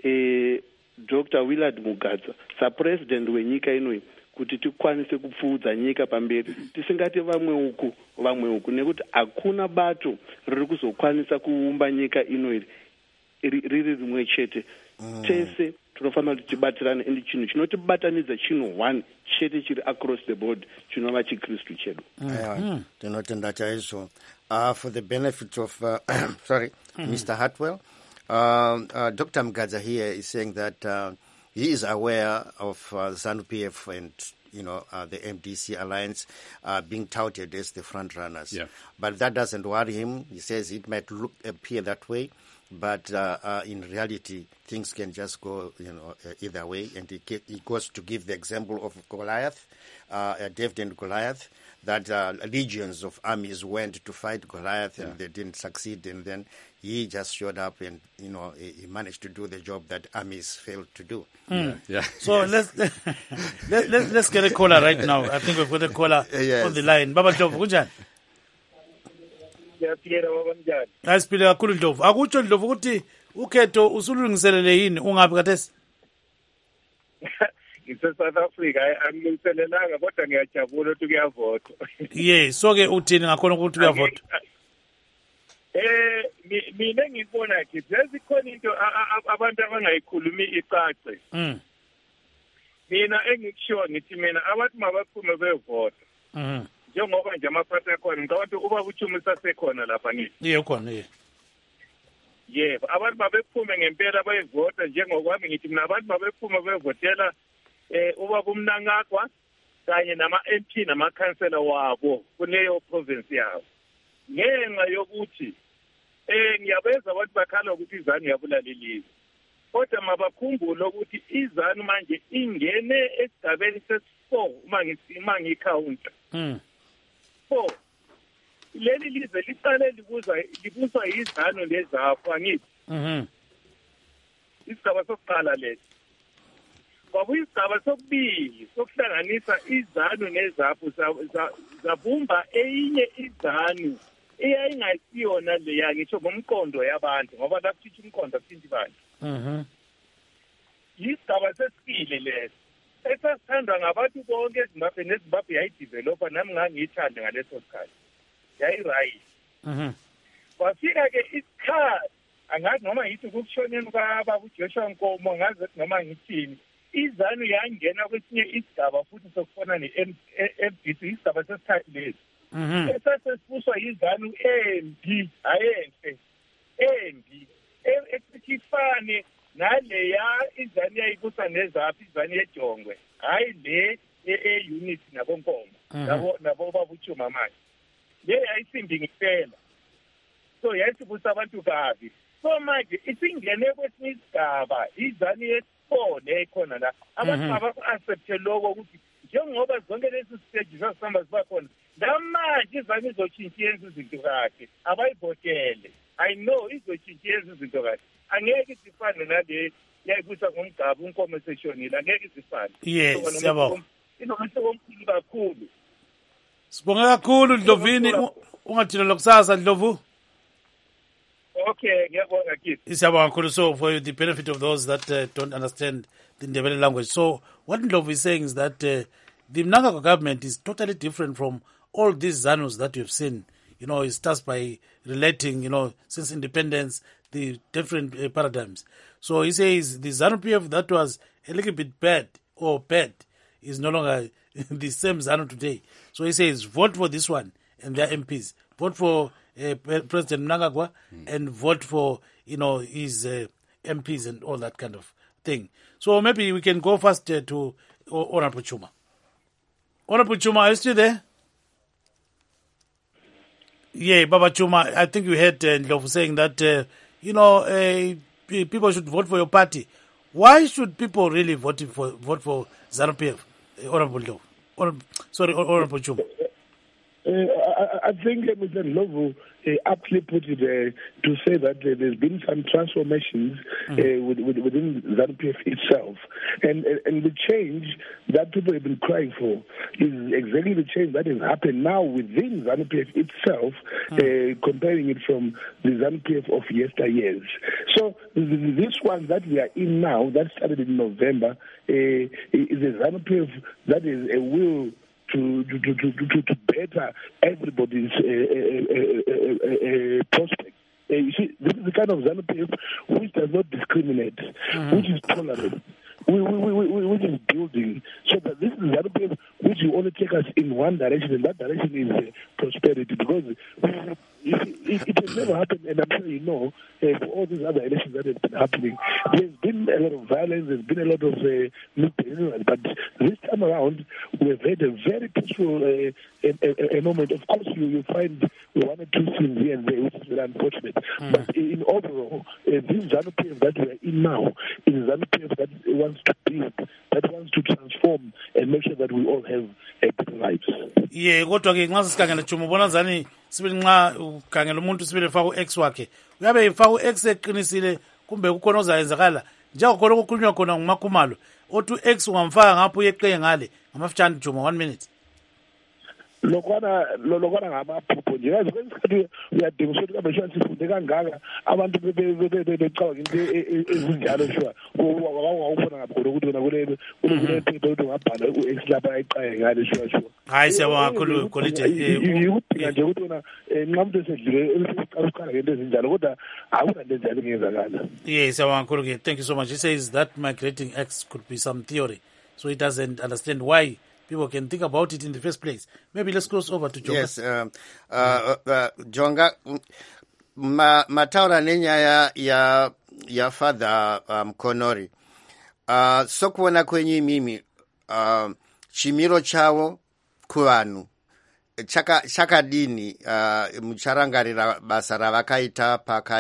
Dr. Willard Mgadza sapresident wenyika inoi, kuti tikwanise kupfuudza nyika pamberi, tisingati vamwe uku, nekuti hakuna bato riri kuzokwanisa kuumba nyika inoi riri rimwe chete. Tese tinofanira kuti tibatirane, ende chinhu chinotibatanidza chinhu one chete chiri across the board, chinova chikristu chedu. Tinotenda chaizvo. For the benefit of Mr. Hartwell, Dr. Mgadza here is saying that he is aware of ZANU-PF and the MDC alliance being touted as the front runners. Yeah. But that doesn't worry him. He says it might appear that way, but in reality, things can just go either way. And he goes to give the example of Goliath, David and Goliath, that legions of armies went to fight Goliath and they didn't succeed, and then he just showed up and he managed to do the job that armies failed to do. Yeah. So let's get a caller right now. I think we've got a caller on the line. Baba Ndlovu, kunjani? Asiphile kakhulu Ndlovu. Akutsho Ndlovu ukuthi ukhetho usulungiselele yini ungapi kathesi? Ngise-South Africa angilungiselelanga kodwa ngiyajabula ukuthi kuyavotwa. So ke uthini ngakhona ukuthi kuyavotwa? Mina ngibona nje sezikhona into abantu abangayikhulumi icace. Mina engikushiwo ngithi mina abantu mabaphume bevota. Njengoba nje amaphathi akhona ngicabanga ukuthi ubaba uChuma sasekhona lapha ngithi. Ukhona yebo abantu babephume ngempela bayevota njengokwami ngithi mina abantu babephume bevotela ubaba uMnangagwa kanye nama-MP namakhansela wabo kuleyo province yabo. Ngenxa yokuthi ngiyabeza abantu bakhala ukuthi iZANU yabulala ilizwe, kodwa mabakhumbule ukuthi iZANU manje ingene esigabeni sesi-4 uma ngikhawunta 4. Leli lizwe liqale libuswa iZANU neZAPU angithi. Isigaba sokuqala lesi kwabuya isigaba sokubili sokuhlanganisa iZANU neZAPU zabumba eyinye iZANU eyayingasiyona leya ngisho ngomqondo yabantu ngoba laphithi umqondo aphinda abantu. Isigaba sesibili lesi esasithandwa ngabantu bonke eZimbabwe neZimbabwe yayidevelopa nami ngangiyithande ngaleso sikhathi yayi-right. Kwafika-ke isikhathi angazi noma yithi kukushoneni kwababa uJoshua Nkomo angazi ukuthi noma ngithini iZANU yangena kwesinye isigaba futhi sokufana ne-MDC isigaba sesithathu lesi esasesibuswa iZANU embi ayenhle embi ekufane naleya iZANU yayibusa neZAPU iZANU yejongwe hayi le e-unit nabonkomo nabo baba uChuma manje le yayisimbi ngempela so yayisibusa abantu kabi so manje isingene kwesinye isigaba iZANU yesibone ekhona la abantu abaku-accepte lokho ukuthi njengoba zonke lezi stage zasihamba ziba khona namanje iZANU izotshintsha yenza izinto kahle abayivotele I know izotshintsha yenza izinto kahle angeke zifane nale yayibusa ngomgaba unkomo eseshonile angeke zifane siyabonga inomehluko omkhulu kakhulu. Sibonga kakhulu Ndlovini ungathina lokusasa Ndlovu. Okay, ngiyabonga kithi. Siyabonga kakhulu. So for the benefit of those that don't understand the Ndebele language, so what Ndlovu is saying is that the Mnangagwa government is totally different from all these ZANUs that you've seen. It starts by relating, since independence, the different paradigms. So he says the ZANU-PF that was a little bit bad is no longer the same ZANU today. So he says vote for this one and their MPs. Vote for President Mnangagwa and vote for, his MPs and all that kind of thing. So maybe we can go first to Honorable Chuma. Honorable Chuma, are you still there? Yeah, Baba Chuma, I think you heard Ndlovu saying that, people should vote for your party. Why should people really vote for ZANU-PF? Honorable Ndlovu. Honorable Chuma. I think Mr. Ndlovu aptly put it to say that there's been some transformations within ZANU-PF itself. And the change that people have been crying for is exactly the change that has happened now within ZANU-PF itself, comparing it from the ZANU-PF of yesteryears. So this one that we are in now, that started in November, is a ZANU-PF that is a will to better everybody's prospect. You see, this is the kind of ZANU-PF which does not discriminate, which is tolerant, which is building. So that this is ZANU-PF which will only take us in one direction, and that direction is prosperity. Because it has never happened, and I'm sure you know, for all these other elections that have been happening, there's been a lot of violence, there's been a lot of misbehavior, but this time around, we've had a very peaceful a moment. Of course, you find one or two scenes here and there, which is very unfortunate. But in overall, this ZANU-PF that we are in now is a ZANU-PF that wants to build, that wants to transform and make sure that we all have better lives. Yeah, kodwa-ke nxa sikhangela Juma ubona zani sibili nxa ukhangela umuntu sibili efaka u-X wakhe uyabe efaka u-X eqinisile kumbe kukhona ozayenzakala njengokhona okukhulunywa khona nguMakhumalo othi u-X ungamfaka ngapho uyeqe ngale ngamafitshane Juma 1 minute. lokwana ngamaphupho nje yazi kwesikhathi uyadinga ukuthi kambe shwa sifunde kangaka abantu becabanga into ezinjalo shwa awawufuna ngakhona ukuthi wena kule phepha ukuthi ungabhala u-X lapha ayiqaye ngale shwa hayi siyabonga kakhulu Kolide yikudinga nje ukuthi wena nxa umuntu esedlule uqala ngento ezinjalo kodwa akunanto enjalo engenzakala. Yes, siyabonga kakhulu. Thank you so much. He says that migrating X could be some theory, so he doesn't understand why people can think about it in the first place. Maybe let's cross over to Jonga. Yes, Jonga, mataura nenyaya ya Father Konori. Sokuona kwenye mimi chimiro chawo kuvanhu chakadini mucharangarira basa ravakaita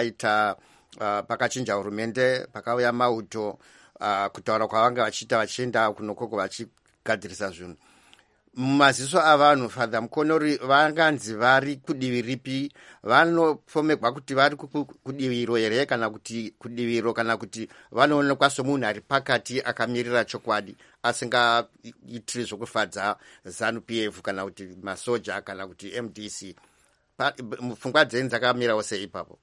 pakachinja hurumende pakauya mauto kutaura kwavanga vachiita vachienda kunokoko vachigadzirisa zvinhu mumaziso avanhu. Father Mukonori vanganzi vari kudivi ripi? Vanofomegwa kuti vari kudiviro here kana kuti kudiviro kana kuti vanoonekwa somunhu ari pakati akamirira chokwadi asingaitiri zvokufadza ZANU-PF kana kuti masoja kana kuti MDC? Pfungwa dzenyu dzakamirawo sei ipapo?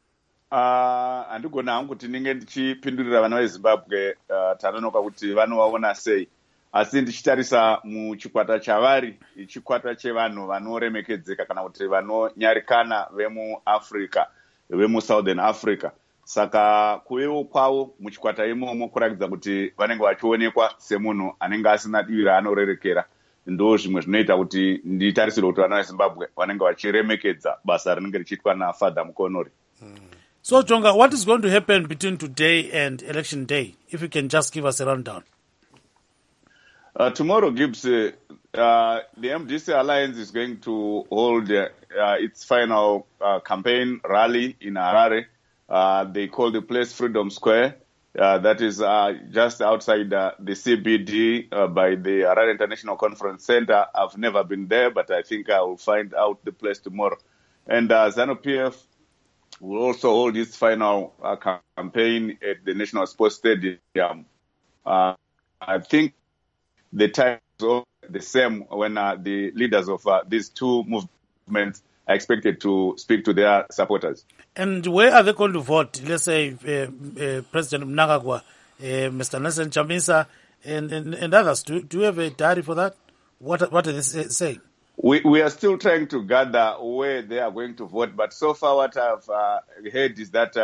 Handigona hangu kuti ndinge ndichipindurira vana veZimbabwe tanonoka kuti vanovaona sei, asi ndichitarisa muchikwata chavari chikwata chevanhu vanoremekedzeka kana kuti vanonyarikana vemuAfrica, vemuSouthern Africa. Saka kuvewo kwavo muchikwata imomo kurakidza kuti vanenge vachionekwa semunhu anenge asina divi raanorerekera. Ndo zvimwe zvinoita kuti nditarisire kuti vana veZimbabwe vanenge vachiremekedza basa rinenge richiitwa naFather Mukonori. So, Jonga, what is going to happen between today and election day? If you can just give us a rundown. Tomorrow, Gibbs, the MDC Alliance is going to hold its final campaign rally in Harare. They call the place Freedom Square. That is just outside the CBD by the Harare International Conference Center. I've never been there, but I think I will find out the place tomorrow. And ZANU-PF will also hold its final campaign at the National Sports Stadium. I think the time is the same when the leaders of these two movements are expected to speak to their supporters. And where are they going to vote? Let's say President Mnangagwa, Mr. Nelson Chamisa, and others. Do you have a diary for that? What are they saying? We are still trying to gather where they are going to vote, but so far what I've heard is that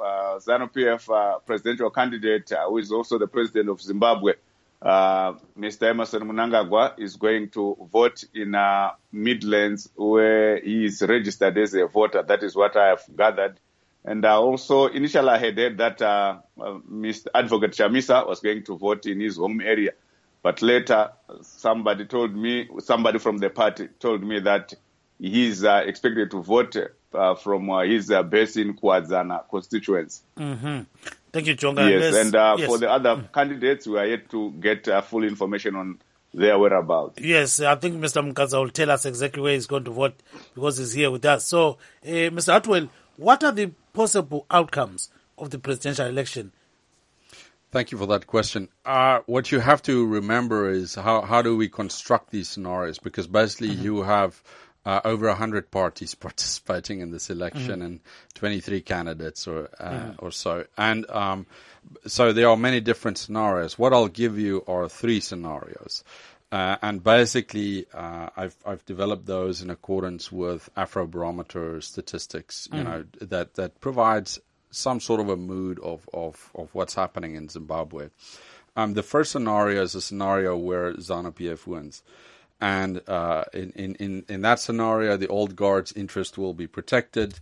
ZANU-PF presidential candidate, who is also the president of Zimbabwe, Mr. Emmerson Mnangagwa, is going to vote in Midlands where he is registered as a voter. That is what I have gathered. And also, initially I had heard that Mr. Advocate Chamisa was going to vote in his home area. But later, somebody from the party told me that he's expected to vote from his base in Kwazana constituency. Mm-hmm. Thank you, Jonga. Yes, and yes. For the other candidates, we are yet to get full information on their whereabouts. Yes, I think Mr. Mkaza will tell us exactly where he's going to vote because he's here with us. So, Mr. Atwell, what are the possible outcomes of the presidential election? Thank you for that question. What you have to remember is how do we construct these scenarios? Because basically you have over 100 parties participating in this election and 23 candidates or so. And so there are many different scenarios. What I'll give you are 3 scenarios. And basically I've developed those in accordance with Afrobarometer statistics, you know, that provides some sort of a mood of what's happening in Zimbabwe. The first scenario is a scenario where ZANU-PF wins. And in that scenario, the old guard's interest will be protected.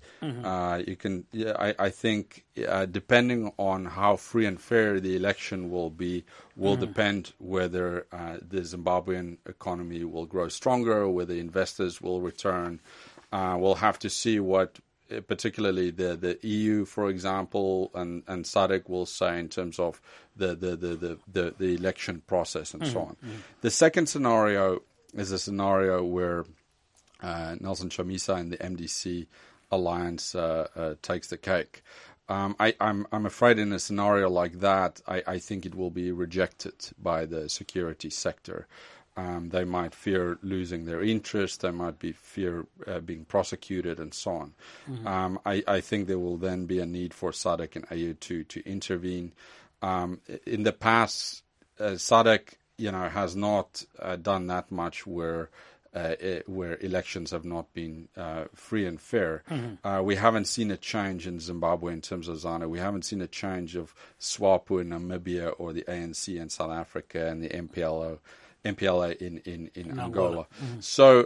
I think depending on how free and fair the election will be, will depend whether the Zimbabwean economy will grow stronger, whether investors will return. We'll have to see what, particularly the EU, for example, and SADC will say in terms of the election process and so on. The second scenario is a scenario where Nelson Chamisa and the MDC alliance takes the cake. I'm afraid in a scenario like that, I think it will be rejected by the security sector. They might fear losing their interest. They might fear being prosecuted and so on. I think there will then be a need for SADC and AU to intervene. In the past, SADC has not done that much where elections have not been free and fair. We haven't seen a change in Zimbabwe in terms of ZANU. We haven't seen a change of SWAPO in Namibia or the ANC in South Africa and the MPLA in Angola. So,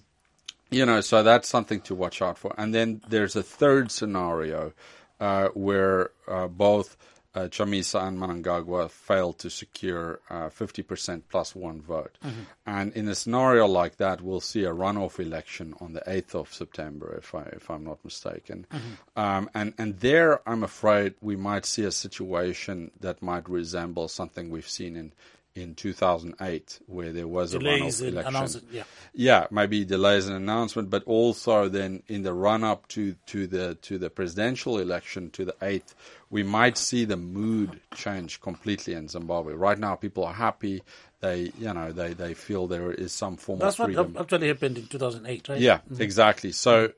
so that's something to watch out for. And then there's a third scenario where both Chamisa and Mnangagwa failed to secure 50% plus one vote. And in a scenario like that, we'll see a runoff election on the 8th of September, if I'm not mistaken. And there, I'm afraid, we might see a situation that might resemble something we've seen in 2008, where there was delays a runoff election. Yeah, maybe delays in announcement, but also then in the run-up to the presidential election, to the 8th, we might see the mood change completely in Zimbabwe. Right now, people are happy. They feel there is some form of freedom. That's what actually happened in 2008, right? Yeah, exactly. So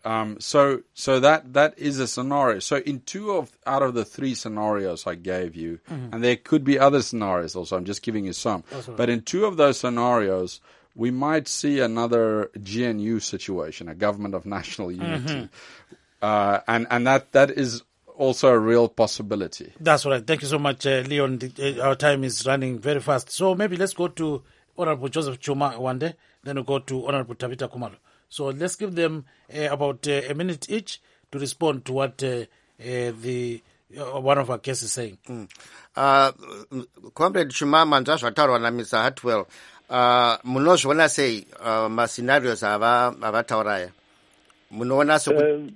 that is a scenario. So in out of the three scenarios I gave you, and there could be other scenarios also, I'm just giving you some. But in two of those scenarios, we might see another GNU situation, a government of national unity. And that is also a real possibility. That's right. Thank you so much, Leon. Our time is running very fast. So maybe let's go to Honorable Joseph Chuma one day, then we'll go to Honorable Tabita Khumalo. So let's give them about a minute each to respond to what one of our guests is saying. Comrade Chuma manza zvataurwa naMr. Hartwell, munozviona sei mascenarios avatauraya? Munoona sekuti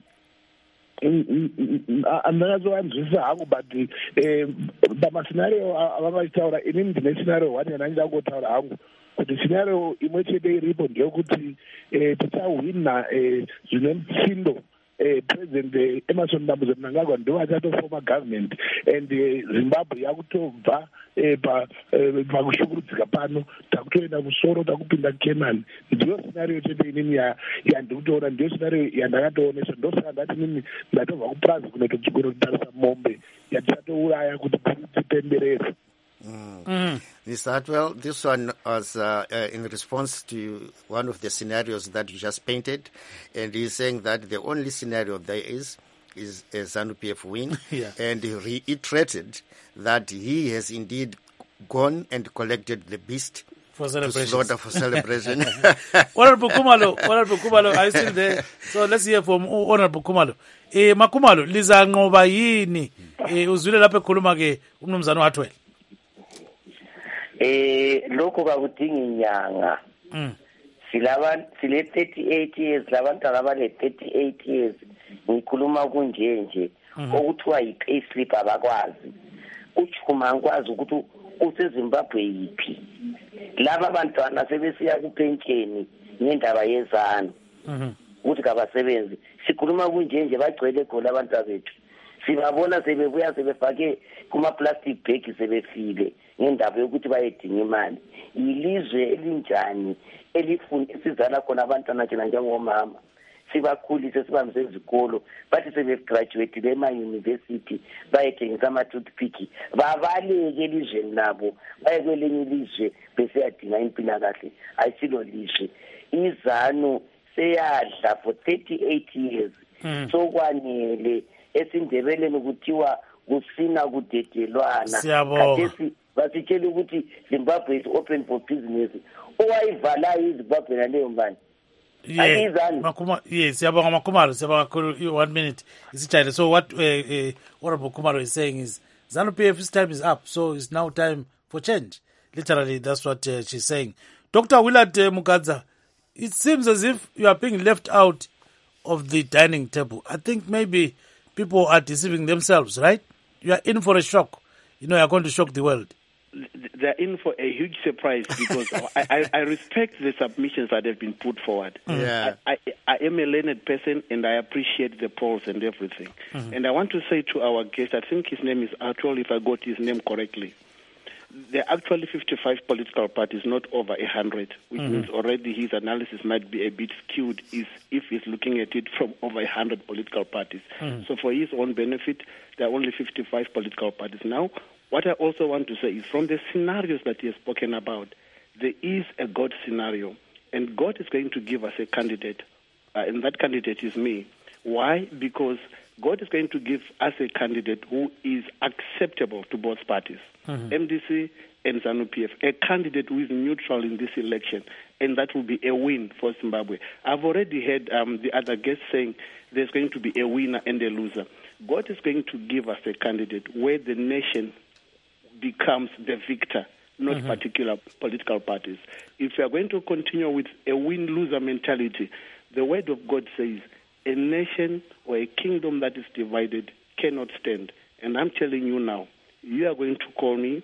andakazovanzwisa hangu but pamascenario avavaitaura inini ndine scenario one yandandidangotaura hangu kuti scenario imwe chete iripo ndeyekuti tichahwina zvine mutsindo President Emerson Mnangagwa ndo achatofoma government and Zimbabwe yakutobva pakushungurudzika pano takutoenda musoro takupinda Canaan. Ndiyo scenario chete inini yandikutoona, ndiyo scenario yandakatoonesa. Ndosaka ndati inini ndatobva kuprazi kunotarisa mombe yatichatouraya kuti tipemberere. Mr. Hartwell, this one was in response to one of the scenarios that you just painted, and he's saying that the only scenario there is a ZANU-PF win, and he reiterated that he has indeed gone and collected the beast for celebration. To slaughter for celebration. Honorable Khumalo, are you still there? So let's hear from Honorable Khumalo. Makhumalo, lizanqoba yini uzwile lapha ekhuluma ke umnumzana Hartwell? Lokho kakudingi inyanga. Sile 38 years, labantwana abale 38 years, ngikhuluma kunjenje, okuthiwa yi-payslip abakwazi. Uchuma ngikwazi ukuthi useZimbabwe yiphi. Laba bantwana sebesiya kupentsheni ngendaba yezanu. Ukuthi kabasebenzi. Sikhuluma kunjenje bagcwele khona abantu bethu. Sibabona sebebuya sebefake kuma-plastic bag sebefile ngendaba yokuthi bayedinga imali. Yilizwe elinjani esizala khona abantwana thina njengomama. Sibakhulise sibamse ezikolo bathi sebegraduate ema-university bayethengisa ama-toothpick babaleke elizweni labo baye kwelinye ilizwe besiyadinga impilakahle. Ayisilo lizwe. IZANU seyadla for 38 years. So kwanele esindebeleni kuthiwa kusina kudedelwana. vasitshele ukuthi Zimbabwe is open for business. Owayivala iZimbabwe naleyo mbani. Yes, Siyabonga Makhumalo, Siyabonga 1 minute. So what Honorable Khumalo is saying is ZANU-PF's time is up, so it's now time for change. Literally, that's what she's saying. Dr. Willard Mugadza, it seems as if you are being left out of the dining table. I think maybe people are deceiving themselves, right? You are in for a shock. You know, you're going to shock the world. They're in for a huge surprise because I respect the submissions that have been put forward. Yeah. I am a learned person and I appreciate the polls and everything. And I want to say to our guest, I think his name is Arthur, if I got his name correctly. There are actually 55 political parties, not over 100, which means already his analysis might be a bit skewed if he's looking at it from over 100 political parties. So for his own benefit, there are only 55 political parties. Now, what I also want to say is from the scenarios that he has spoken about, there is a God scenario, and God is going to give us a candidate, and that candidate is me. Why? Because God is going to give us a candidate who is acceptable to both parties, MDC and ZANU-PF, a candidate who is neutral in this election, and that will be a win for Zimbabwe. I've already heard the other guests saying there's going to be a winner and a loser. God is going to give us a candidate where the nation becomes the victor, not particular political parties. If we are going to continue with a win-loser mentality, the word of God says a nation or a kingdom that is divided cannot stand. And I'm telling you now, you are going to call me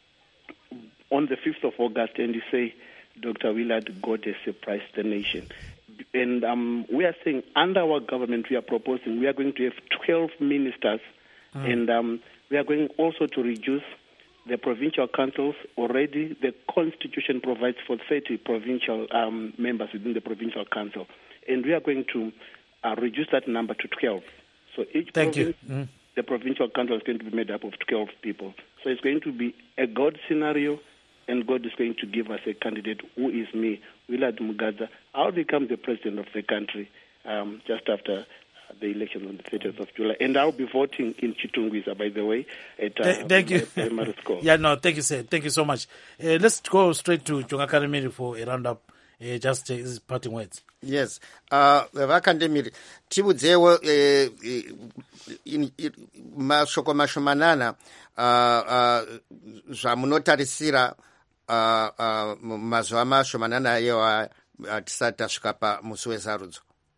on the 5th of August and you say, Dr. Willard, God has surprised the nation. And we are saying under our government, we are proposing, we are going to have 12 ministers and we are going also to reduce the provincial councils. Already the constitution provides for 30 provincial members within the provincial council. And we are going to reduce that number to 12. So each province, the provincial council is going to be made up of 12 people. So it's going to be a God scenario, and God is going to give us a candidate who is me, Willard Mugadza. I'll become the president of the country just after the election on the 30th of July. And I'll be voting in Chitungwiza, by the way, at thank you. primary school. Yeah, no, thank you, sir. Thank you so much. Let's go straight to Jonga Kandemiri for a roundup. Just his parting words. Yes. Vakandemiri, tibudzewo mashoko mashomanana zvamunotarisira mazuva mashomanana iyewa tisati tasvika pamusi wesarudzo.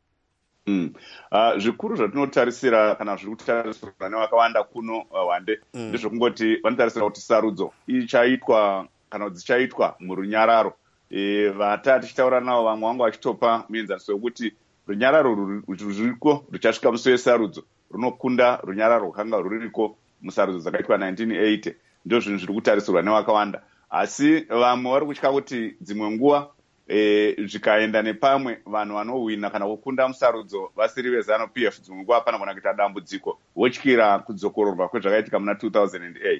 Zvikuru zvatinotarisira kana zviri kutarisirwa nevakawanda kuno wande ndezvekungoti vanotarisira kuti sarudzo ichaitwa kana kuti dzichaitwa murunyararo. Vata tichitaura navo vamwe vangu vachitopa muenzaniso wekuti runyararo ruriko ruchasvika musi wesarudzo runokunda runyararo rwakanga ruriko musarudzo dzakaitwa 1980. Ndizvo zvinhu zviri kutarisirwa nevakawanda, asi vamwe vari kutya kuti dzimwe nguva zvikaenda nepamwe vanhu vanohwina kana kukunda musarudzo vasiri veZANU-PF dzimwe nguva panogona kuita dambudziko votyira kudzokororwa kwezvakaitika muna 2008.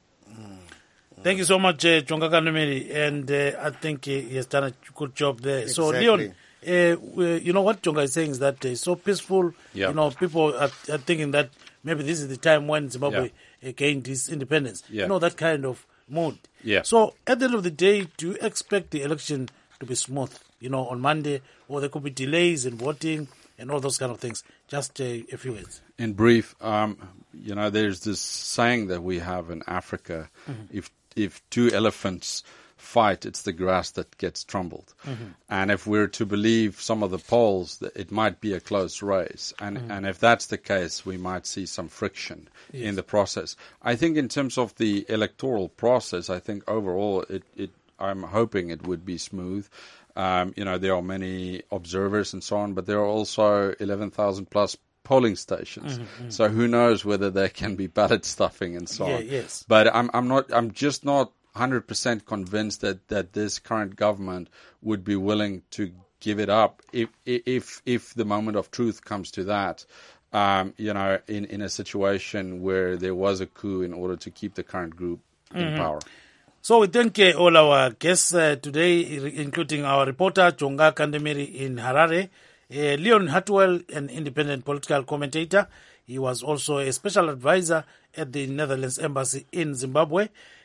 Thank you so much, Jonga Kandemiri, and I think he has done a good job there. Exactly. So, Leon, you know what Jonga is saying is that it's so peaceful. Yeah. You know, people are thinking that maybe this is the time when Zimbabwe gained its independence. Yeah. You know, that kind of mood. Yeah. So, at the end of the day, do you expect the election to be smooth, you know, on Monday, or there could be delays in voting and all those kind of things? Just a few words. In brief, you know, there's this saying that we have in Africa, if two elephants fight, it's the grass that gets trampled. And if we're to believe some of the polls, it might be a close race. And if that's the case, we might see some friction in the process. I think in terms of the electoral process, I think overall I'm hoping it would be smooth. You know, there are many observers and so on, but there are also 11,000 plus polling stations. So who knows whether there can be ballot stuffing and so on. Yes. But I'm just not 100% convinced that this current government would be willing to give it up if the moment of truth comes to that. You know, in a situation where there was a coup in order to keep the current group in power. So we thank all our guests today, including our reporter, Jonga Kandemiri in Harare, Leon Hartwell, an independent political commentator. He was also a special advisor at the Netherlands Embassy in Zimbabwe.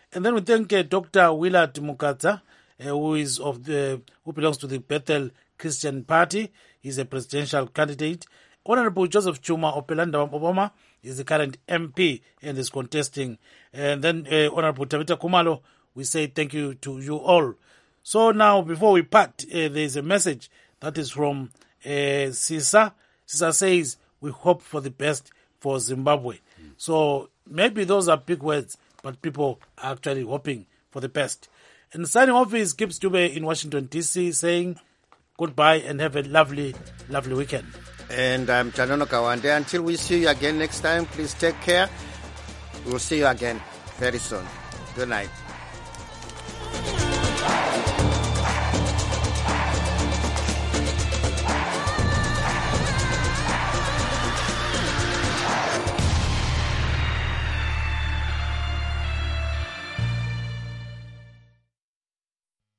And then we thank Dr. Willard Mukadza, who belongs to the Bethel Christian Party. He's a presidential candidate. Honorable Joseph Chuma Opelanda Obama is the current MP and is contesting. And then Honorable Tabita Kumalo, we say thank you to you all. So now, before we part, there's a message that is from Sisa. Sisa says, we hope for the best for Zimbabwe. So maybe those are big words, but people are actually hoping for the best. And signing off is Gibbs Dube in Washington, D.C., saying goodbye and have a lovely, lovely weekend. And I'm Chanono Kawande. Until we see you again next time, please take care. We'll see you again very soon. Good night.